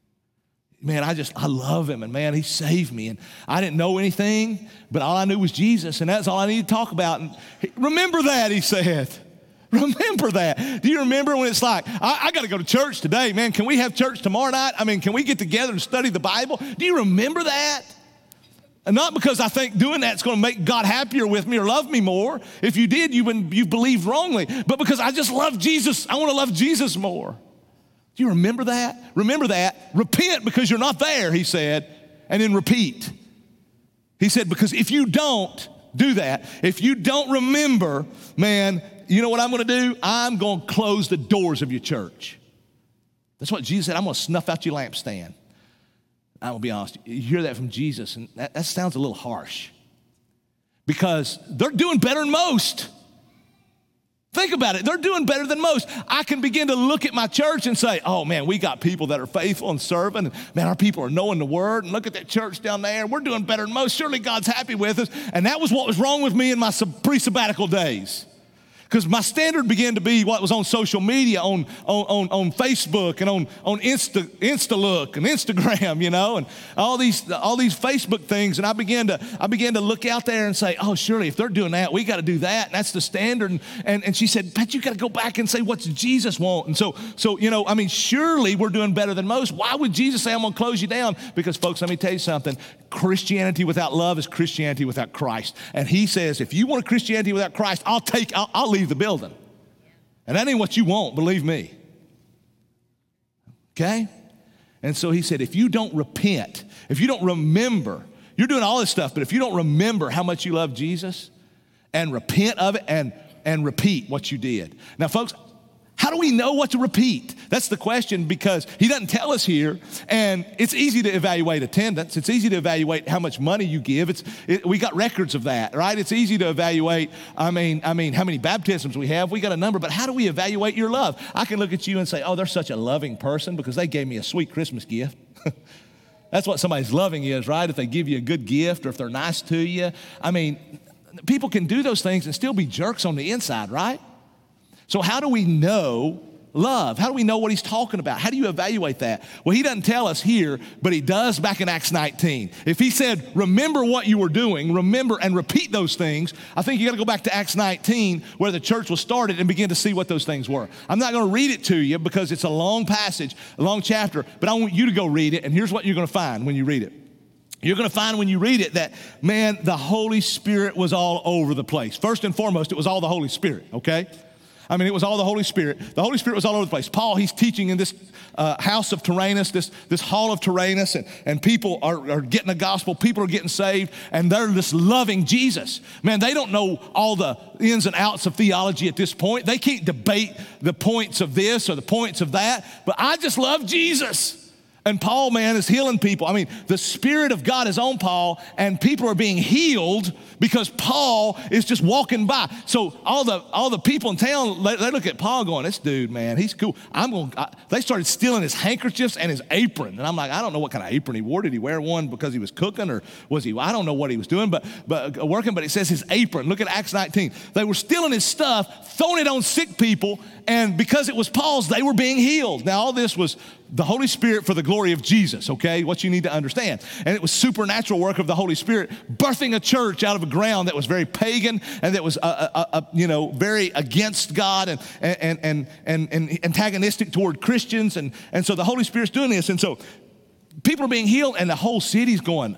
Man, I just, I love him, and man, he saved me, and I didn't know anything, but all I knew was Jesus, and that's all I needed to talk about. And he, remember that, he said. Remember that. Do you remember when it's like, I, I got to go to church today, man, can we have church tomorrow night? I mean, can we get together and study the Bible? Do you remember that? And not because I think doing that's going to make God happier with me or love me more. If you did, you would, you believed wrongly. But because I just love Jesus, I want to love Jesus more. Do you remember that? Remember that. Repent because you're not there, he said, and then repeat. He said, because if you don't do that, if you don't remember, man, you know what I'm going to do? I'm going to close the doors of your church. That's what Jesus said. I'm going to snuff out your lampstand. I'm going to be honest. You hear that from Jesus, and that, that sounds a little harsh because they're doing better than most. Think about it. They're doing better than most. I can begin to look at my church and say, oh, man, we got people that are faithful and serving. And, man, our people are knowing the word. And look at that church down there. We're doing better than most. Surely God's happy with us. And that was what was wrong with me in my pre-sabbatical days. Because my standard began to be what was on social media, on, on, on, on Facebook and on, on Insta, Instalook and Instagram, you know, and all these, all these Facebook things. And I began to, I began to look out there and say, oh, surely if they're doing that, we got to do that. And that's the standard. And, and, and she said, but you got to go back and say, what's Jesus want? And so, so, you know, I mean, surely we're doing better than most. Why would Jesus say, I'm going to close you down? Because, folks, let me tell you something. Christianity without love is Christianity without Christ. And he says, if you want a Christianity without Christ, I'll take, I'll, I'll leave the building. And that ain't what you want, believe me. Okay? And so he said, if you don't repent, if you don't remember, you're doing all this stuff, but if you don't remember how much you love Jesus and repent of it and, and repeat what you did. Now, folks, how do we know what to repeat? That's the question, because he doesn't tell us here. And it's easy to evaluate attendance. It's easy to evaluate how much money you give. It's it, we got records of that, right? It's easy to evaluate, I mean, I mean, how many baptisms we have. We got a number, but how do we evaluate your love? I can look at you and say, oh, they're such a loving person because they gave me a sweet Christmas gift. That's what somebody's loving is, right? If they give you a good gift or if they're nice to you. I mean, people can do those things and still be jerks on the inside, right? So how do we know love? How do we know what he's talking about? How do you evaluate that? Well, he doesn't tell us here, but he does back in Acts nineteen. If he said, remember what you were doing, remember and repeat those things, I think you got to go back to Acts nineteen where the church was started and begin to see what those things were. I'm not going to read it to you because it's a long passage, a long chapter, but I want you to go read it, and here's what you're going to find when you read it. You're going to find when you read it that, man, the Holy Spirit was all over the place. First and foremost, it was all the Holy Spirit, okay? I mean, it was all the Holy Spirit. The Holy Spirit was all over the place. Paul, he's teaching in this uh, house of Tyrannus, this, this hall of Tyrannus, and, and people are, are getting the gospel. People are getting saved, and they're just loving Jesus. Man, they don't know all the ins and outs of theology at this point. They can't debate the points of this or the points of that, but I just love Jesus. And Paul, man, is healing people. I mean, the Spirit of God is on Paul, and people are being healed because Paul is just walking by. So all the all the people in town, they, they look at Paul going, this dude, man, he's cool. I'm going. They started stealing his handkerchiefs and his apron. And I'm like, I don't know what kind of apron he wore. Did he wear one because he was cooking, or was he, I don't know what he was doing, but, but working, but it says his apron. Look at Acts nineteen. They were stealing his stuff, throwing it on sick people, and because it was Paul's, they were being healed. Now, all this was the Holy Spirit for the glory of Jesus, okay? What you need to understand. And it was supernatural work of the Holy Spirit birthing a church out of a ground that was very pagan and that was, uh, uh, uh, you know, very against God and, and, and, and, and antagonistic toward Christians. And, and so the Holy Spirit's doing this. And so people are being healed, and the whole city's going,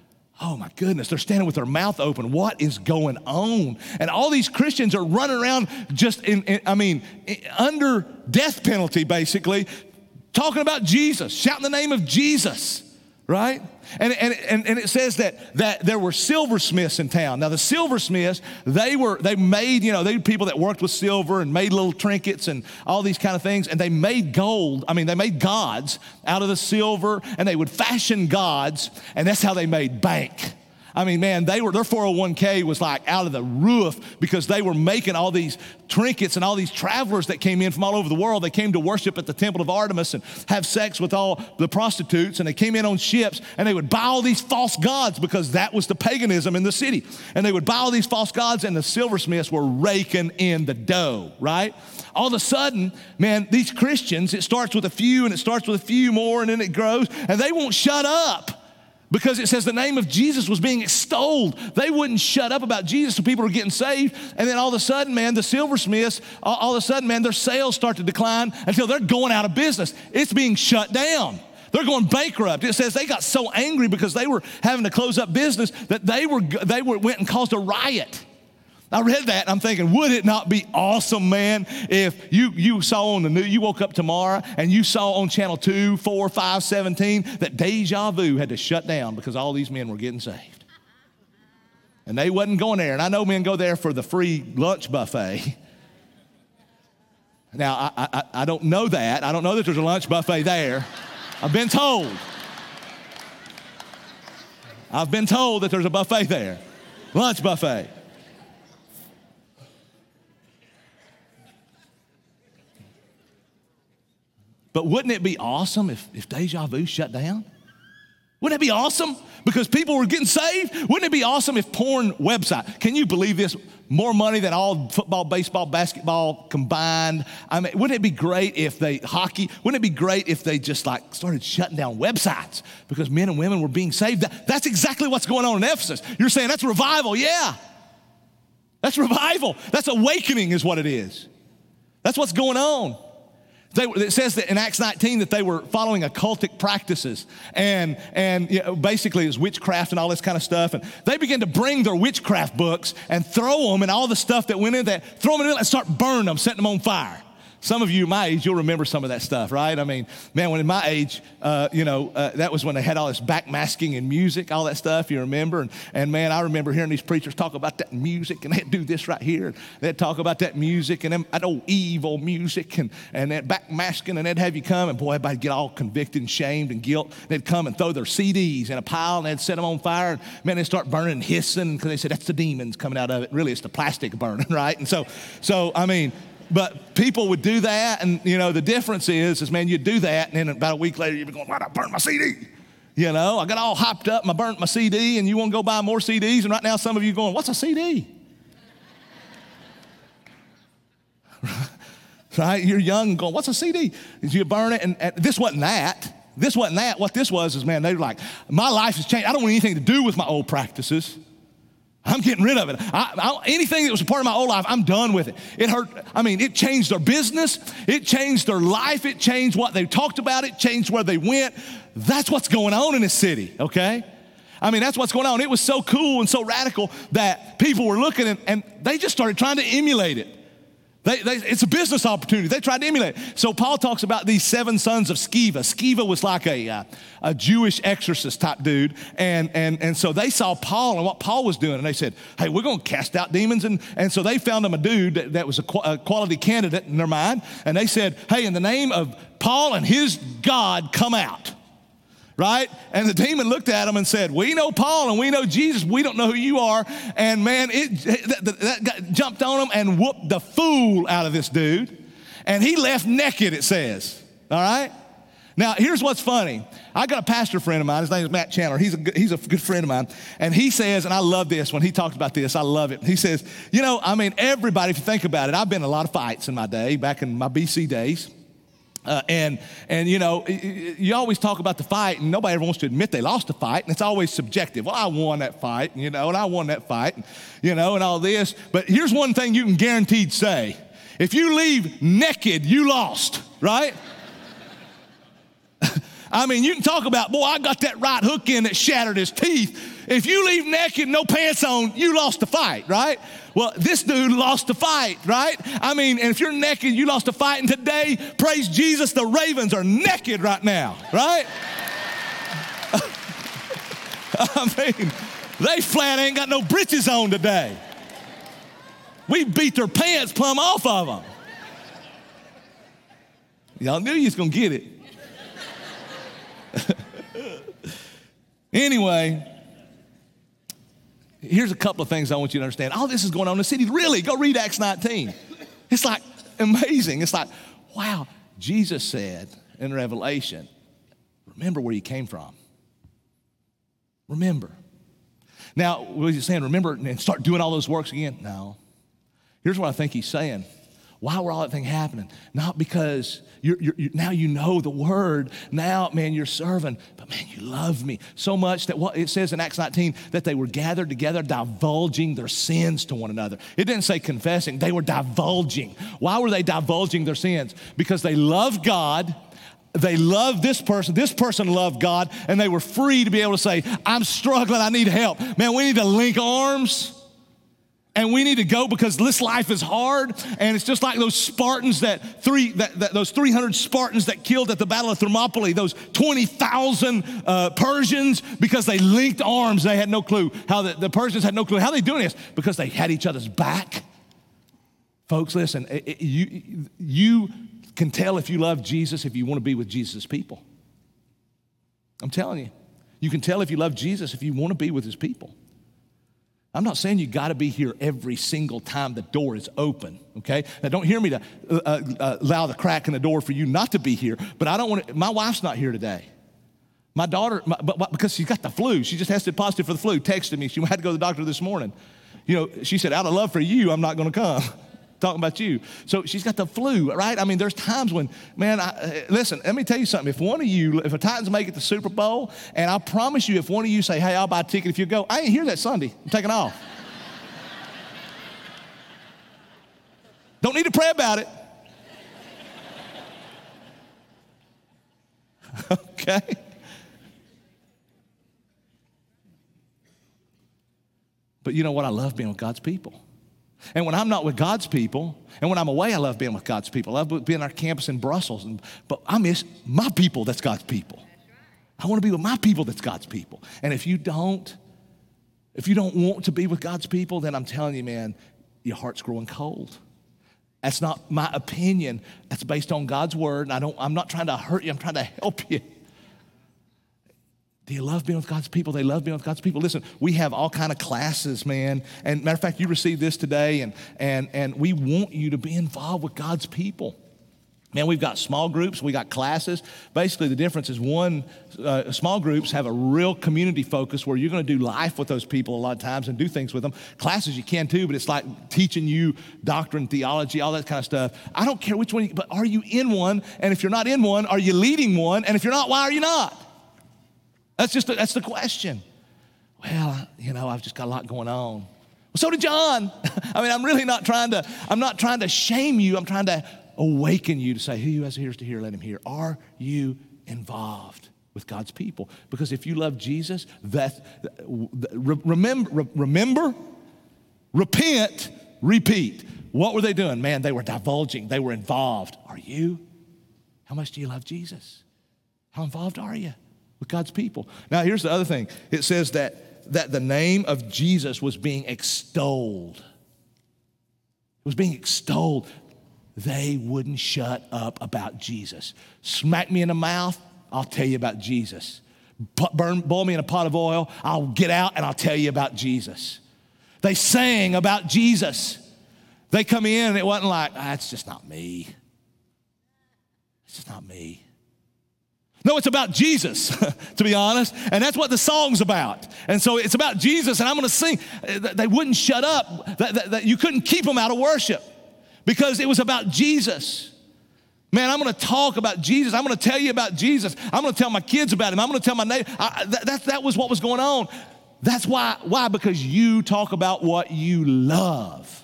oh my goodness, they're standing with their mouth open. What is going on? And all these Christians are running around just in, in I mean, in, under death penalty, basically, talking about Jesus, shouting the name of Jesus, right? And, and, and, and it says that, that there were silversmiths in town. Now, the silversmiths, they were, they made, you know, they were people that worked with silver and made little trinkets and all these kind of things. And they made gold. I mean, they made gods out of the silver, and they would fashion gods, and that's how they made bank. I mean, man, they were, their four oh one k was like out of the roof because they were making all these trinkets, and all these travelers that came in from all over the world. They came to worship at the temple of Artemis and have sex with all the prostitutes, and they came in on ships, and they would buy all these false gods because that was the paganism in the city. And they would buy all these false gods, and the silversmiths were raking in the dough, right? All of a sudden, man, these Christians, it starts with a few, and it starts with a few more, and then it grows, and they won't shut up. Because it says the name of Jesus was being extolled. They wouldn't shut up about Jesus, so people were getting saved. And then all of a sudden, man, the silversmiths, all, all of a sudden, man, their sales start to decline until they're going out of business. It's being shut down. They're going bankrupt. It says they got so angry because they were having to close up business that they were they were went and caused a riot. I read that and I'm thinking, would it not be awesome, man, if you, you saw on the news, you woke up tomorrow and you saw on channel two, four, five, seventeen that Deja Vu had to shut down because all these men were getting saved. And they wasn't going there. And I know men go there for the free lunch buffet. Now, I, I, I don't know that. I don't know that there's a lunch buffet there. I've been told. I've been told that there's a buffet there. Lunch buffet. But wouldn't it be awesome if, if Deja Vu shut down? Wouldn't it be awesome? Because people were getting saved? Wouldn't it be awesome if porn website, can you believe this? More money than all football, baseball, basketball combined. I mean, wouldn't it be great if they, hockey, wouldn't it be great if they just like started shutting down websites because men and women were being saved? That, that's exactly what's going on in Ephesus. You're saying that's revival, yeah. That's revival. That's awakening is what it is. That's what's going on. They, it says that in Acts nineteen that they were following occultic practices and, and you know, basically it was witchcraft and all this kind of stuff. And they began to bring their witchcraft books and throw them and all the stuff that went in there, throw them in and start burning them, setting them on fire. Some of you my age, you'll remember some of that stuff, right? I mean, man, when in my age, uh, you know, uh, that was when they had all this backmasking and music, all that stuff, you remember? And, and man, I remember hearing these preachers talk about that music, and they'd do this right here. And they'd talk about that music and them, that old evil music and, and that backmasking, and they'd have you come, and boy, everybody'd get all convicted and shamed and guilt. They'd come and throw their C Ds in a pile, and they'd set them on fire. And man, they'd start burning and hissing because they said, that's the demons coming out of it. Really, it's the plastic burning, right? And so, so I mean, but people would do that, and, you know, the difference is, is, man, you'd do that, and then about a week later, you'd be going, why'd I burn my C D? You know, I got all hyped up, and I burnt my C D, and you want to go buy more C Ds, and right now some of you are going, what's a C D? Right? You're young and going, what's a C D? You burn it, and, and this wasn't that. This wasn't that. What this was is, man, they were like, my life has changed. I don't want anything to do with my old practices. I'm getting rid of it. I, I, anything that was a part of my old life, I'm done with it. It hurt. I mean, it changed their business. It changed their life. It changed what they talked about. It changed where they went. That's what's going on in this city, okay? I mean, that's what's going on. It was so cool and so radical that people were looking and, and they just started trying to emulate it. They, they, it's a business opportunity. They tried to emulate it. So Paul talks about these seven sons of Sceva. Sceva was like a, uh, a Jewish exorcist type dude. And, and, and so they saw Paul and what Paul was doing. And they said, hey, we're going to cast out demons. And, and so they found him a dude that, that was a, qu- a quality candidate in their mind. And they said, hey, in the name of Paul and his God, come out. Right? And the demon looked at him and said, we know Paul and we know Jesus. We don't know who you are. And man, it, that, that guy jumped on him and whooped the fool out of this dude. And he left naked, it says. All right? Now, here's what's funny. I got a pastor friend of mine. His name is Matt Chandler. He's a good, he's a good friend of mine. And he says, and I love this, when he talks about this, I love it. He says, you know, I mean, everybody, if you think about it, I've been in a lot of fights in my day, back in my B C days. Uh, and, and you know, you always talk about the fight, and nobody ever wants to admit they lost the fight, and it's always subjective. Well, I won that fight, you know, and I won that fight, and, you know, and all this. But here's one thing you can guaranteed say. If you leave naked, you lost, right? I mean, you can talk about, boy, I got that right hook in that shattered his teeth. If you leave naked, no pants on, you lost the fight, right? Well, this dude lost the fight, right? I mean, and if you're naked, you lost the fight. And today, praise Jesus, the Ravens are naked right now, right? I mean, they flat ain't got no britches on today. We beat their pants plumb off of them. Y'all knew you was going to get it. Anyway, here's a couple of things I want you to understand. All this is going on in the city. Really, go read Acts nineteen. It's like amazing. It's like, wow, Jesus said in Revelation, remember where you came from. Remember. Now, was he saying, remember and start doing all those works again? No. Here's what I think he's saying. Why were all that thing happening? Not because you're, you're, you're, now you know the word. Now, man, you're serving. But, man, you love me so much that what it says in Acts nineteen that they were gathered together divulging their sins to one another. It didn't say confessing. They were divulging. Why were they divulging their sins? Because they loved God they loved this person, this person loved God, and they were free to be able to say, I'm struggling, I need help. Man, we need to link arms. And we need to go because this life is hard, and it's just like those Spartans that three, that, that those three hundred Spartans that killed at the Battle of Thermopylae, those twenty thousand uh, Persians, because they linked arms. They had no clue how the, the Persians had no clue how they doing this because they had each other's back. Folks, listen, it, it, you you can tell if you love Jesus if you want to be with Jesus' people. I'm telling you, you can tell if you love Jesus if you want to be with His people. I'm not saying you got to be here every single time the door is open, okay? Now, don't hear me to uh, uh, allow the crack in the door for you not to be here, but I don't want to, my wife's not here today. My daughter, my, but, but because she's got the flu, she just tested positive for the flu, texted me. She had to go to the doctor this morning. You know, she said, out of love for you, I'm not going to come. Talking about you. So she's got the flu, right? I mean, there's times when, man, I, listen, let me tell you something. If one of you, if the Titans make it to Super Bowl, and I promise you, if one of you say, hey, I'll buy a ticket if you go, I ain't here that Sunday. I'm taking off. Don't need to pray about it. Okay? But you know what? I love being with God's people. And when I'm not with God's people, and when I'm away, I love being with God's people. I love being on our campus in Brussels. And, but I miss my people that's God's people. I want to be with my people that's God's people. And if you don't, if you don't want to be with God's people, then I'm telling you, man, your heart's growing cold. That's not my opinion. That's based on God's word. And I don't, I'm not trying to hurt you. I'm trying to help you. Do you love being with God's people? They love being with God's people. Listen, we have all kind of classes, man. And matter of fact, you received this today, and, and, and we want you to be involved with God's people. Man, we've got small groups, we got classes. Basically, the difference is one, uh, small groups have a real community focus where you're going to do life with those people a lot of times and do things with them. Classes you can too, but it's like teaching you doctrine, theology, all that kind of stuff. I don't care which one, you, but are you in one? And if you're not in one, are you leading one? And if you're not, why are you not? That's just, the, that's the question. Well, you know, I've just got a lot going on. Well, so did John. I mean, I'm really not trying to, I'm not trying to shame you. I'm trying to awaken you to say, who has ears to hear, let him hear. Are you involved with God's people? Because if you love Jesus, that, remember, remember, repent, repeat. What were they doing? Man, they were divulging. They were involved. Are you? How much do you love Jesus? How involved are you with God's people? Now, here's the other thing. It says that, that the name of Jesus was being extolled. It was being extolled. They wouldn't shut up about Jesus. Smack me in the mouth, I'll tell you about Jesus. Burn, boil me in a pot of oil, I'll get out and I'll tell you about Jesus. They sang about Jesus. They come in and it wasn't like, ah, it's just not me. It's just not me. No, it's about Jesus, to be honest. And that's what the song's about. And so it's about Jesus, and I'm going to sing. They wouldn't shut up. That, that, that you couldn't keep them out of worship because it was about Jesus. Man, I'm going to talk about Jesus. I'm going to tell you about Jesus. I'm going to tell my kids about him. I'm going to tell my neighbor. I, that, that, that was what was going on. That's why. Why? Because you talk about what you love.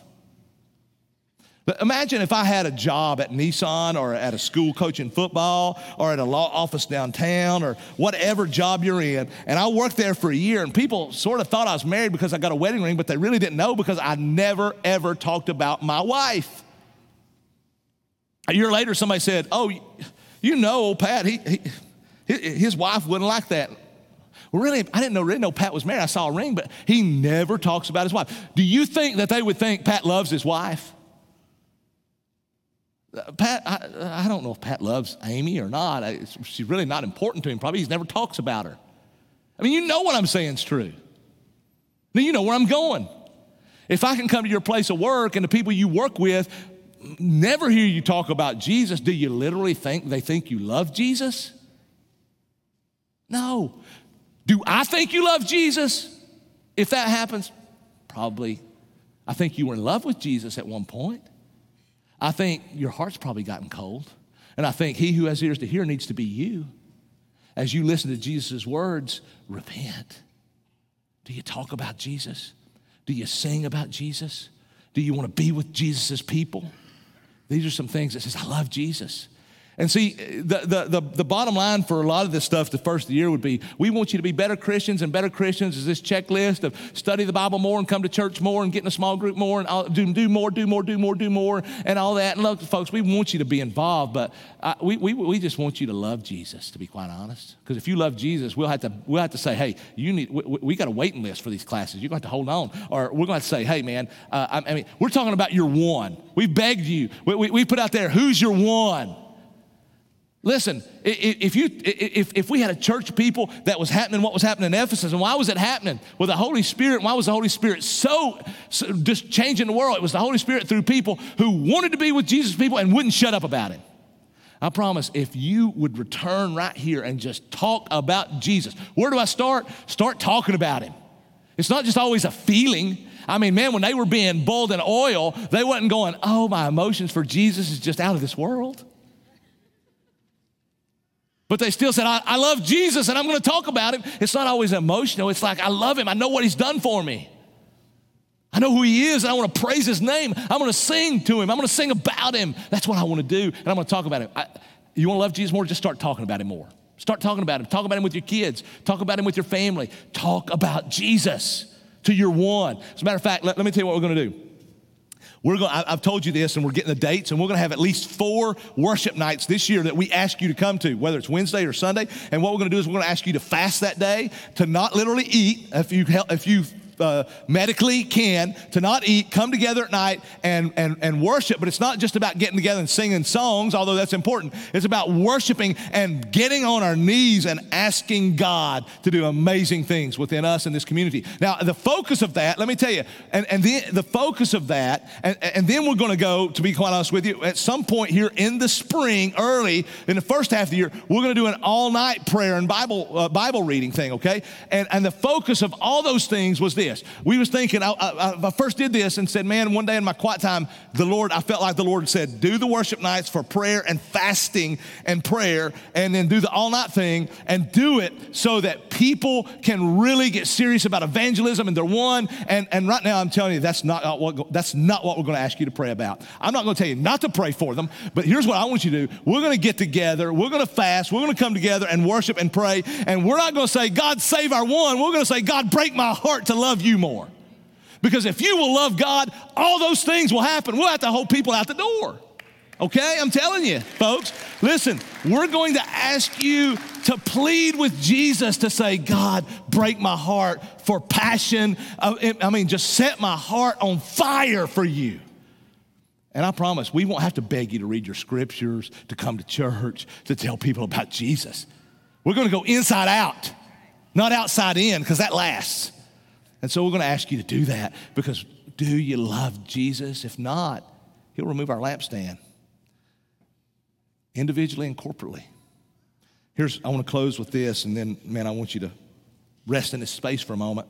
But imagine if I had a job at Nissan or at a school coaching football or at a law office downtown or whatever job you're in, and I worked there for a year, and people sort of thought I was married because I got a wedding ring, but they really didn't know because I never, ever talked about my wife. A year later, somebody said, oh, you know, old Pat, he, he, his wife wouldn't like that. Well, really, I didn't know, really know Pat was married. I saw a ring, but he never talks about his wife. Do you think that they would think Pat loves his wife? Pat, I, I don't know if Pat loves Amy or not. I, she's really not important to him. Probably he never talks about her. I mean, you know what I'm saying is true. Now, you know where I'm going. If I can come to your place of work and the people you work with never hear you talk about Jesus, do you literally think they think you love Jesus? No. Do I think you love Jesus? If that happens, probably. I think you were in love with Jesus at one point. I think your heart's probably gotten cold. And I think he who has ears to hear needs to be you. As you listen to Jesus' words, repent. Do you talk about Jesus? Do you sing about Jesus? Do you want to be with Jesus' people? These are some things that says, I love Jesus. And see, the, the, the, the bottom line for a lot of this stuff the first of the year would be, we want you to be better Christians, and better Christians is this checklist of study the Bible more and come to church more and get in a small group more and all, do, do more, do more, do more, do more, and all that. And look, folks, we want you to be involved, but uh, we, we, we just want you to love Jesus, to be quite honest. Because if you love Jesus, we'll have to, we'll have to say, hey, you need, we, we got a waiting list for these classes. You're going to have to hold on. Or we're going to say, hey, man, uh, I, I mean, we're talking about your one. We've begged you. We, we, we put out there, who's your one? Listen, if, you, if, if we had a church of people that was happening what was happening in Ephesus, and why was it happening? With the Holy Spirit, why was the Holy Spirit so, so just changing the world? It was the Holy Spirit through people who wanted to be with Jesus' people and wouldn't shut up about it. I promise, if you would return right here and just talk about Jesus. Where do I start? Start talking about him. It's not just always a feeling. I mean, man, when they were being boiled in oil, they wasn't going, oh, my emotions for Jesus is just out of this world. But they still said, I, I love Jesus and I'm going to talk about him. It's not always emotional. It's like, I love him. I know what he's done for me. I know who he is, and I want to praise his name. I'm going to sing to him. I'm going to sing about him. That's what I want to do, and I'm going to talk about him. I, you want to love Jesus more? Just start talking about him more. Start talking about him. Talk about him with your kids. Talk about him with your family. Talk about Jesus to your one. As a matter of fact, let, let me tell you what we're going to do. We're going. I've told you this, and we're getting the dates, and we're going to have at least four worship nights this year that we ask you to come to, whether it's Wednesday or Sunday. And what we're going to do is we're going to ask you to fast that day, to not literally eat if you if you uh, medically can, to not eat, come together at night and and and worship. But it's not just about getting together and singing songs, although that's important. It's about worshiping and getting on our knees and asking God to do amazing things within us and this community. Now, the focus of that, let me tell you, and and the the focus of that. And, and then we're going to go, to be quite honest with you, at some point here in the spring, early in the first half of the year, we're going to do an all-night prayer and Bible uh, Bible reading thing, okay? And and the focus of all those things was this. We was thinking, I, I, I first did this and said, man, one day in my quiet time, the Lord, I felt like the Lord said, do the worship nights for prayer and fasting and prayer, and then do the all-night thing, and do it so that people can really get serious about evangelism and they're one. And, and right now, I'm telling you, that's not what that's not what we're going to ask you to pray about. I'm not going to tell you not to pray for them, but here's what I want you to do. We're going to get together. We're going to fast. We're going to come together and worship and pray. And we're not going to say, God, save our one. We're going to say, God, break my heart to love you more. Because if you will love God, all those things will happen. We'll have to hold people out the door. Okay? I'm telling you, folks. Listen, we're going to ask you to plead with Jesus to say, God, break my heart for passion. I mean, just set my heart on fire for you. And I promise, we won't have to beg you to read your scriptures, to come to church, to tell people about Jesus. We're going to go inside out, not outside in, because that lasts. And so we're going to ask you to do that, because do you love Jesus? If not, he'll remove our lampstand, individually and corporately. Here's, I want to close with this, and then, man, I want you to rest in this space for a moment.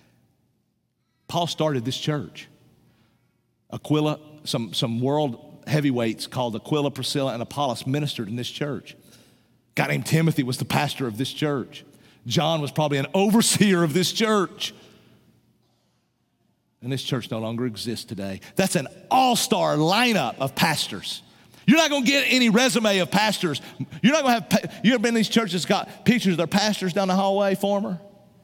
Paul started this church. Aquila, some, some world heavyweights called Aquila, Priscilla, and Apollos ministered in this church. A guy named Timothy was the pastor of this church. John was probably an overseer of this church. And this church no longer exists today. That's an all-star lineup of pastors. You're not going to get any resume of pastors. You're not going to have, you ever been in these churches that got pictures of their pastors down the hallway, former?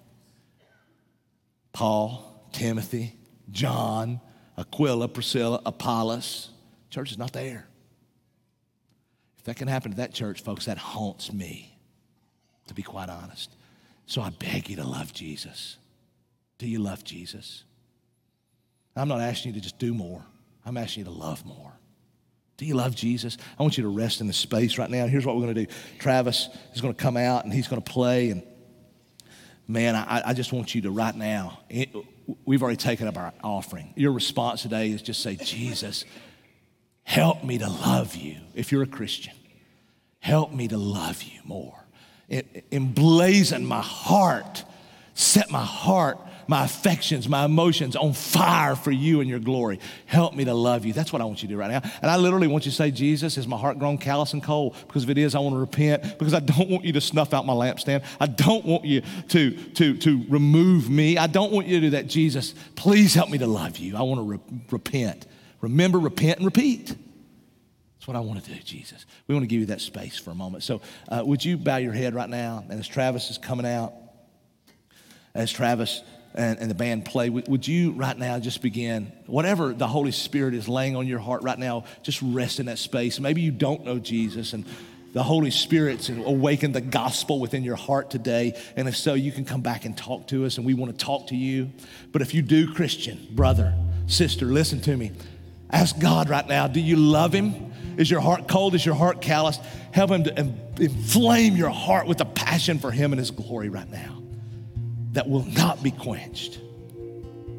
Paul, Timothy, John, Aquila, Priscilla, Apollos. Church is not there. If that can happen to that church, folks, that haunts me, to be quite honest. So I beg you to love Jesus. Do you love Jesus? I'm not asking you to just do more. I'm asking you to love more. Do you love Jesus? I want you to rest in the space right now. Here's what we're going to do. Travis is going to come out and he's going to play. And man, I, I just want you to right now, it, we've already taken up our offering. Your response today is just say, Jesus, help me to love you. If you're a Christian, help me to love you more. It, emblazon my heart, set my heart, my affections, my emotions on fire for you and your glory. Help me to love you. That's what I want you to do right now. And I literally want you to say, Jesus, is my heart grown callous and cold? Because if it is, I want to repent, because I don't want you to snuff out my lampstand. I don't want you to, to, to remove me. I don't want you to do that. Jesus, please help me to love you. I want to re- repent. Remember, repent, and repeat. That's what I want to do, Jesus. We want to give you that space for a moment. So uh, would you bow your head right now? And as Travis is coming out, as Travis and, and the band play, would, would you right now just begin, whatever the Holy Spirit is laying on your heart right now, just rest in that space. Maybe you don't know Jesus, and the Holy Spirit's awakened the gospel within your heart today. And if so, you can come back and talk to us, and we want to talk to you. But if you do, Christian, brother, sister, listen to me. Ask God right now, do you love him? Is your heart cold? Is your heart calloused? Help him to inflame your heart with a passion for him and his glory right now that will not be quenched.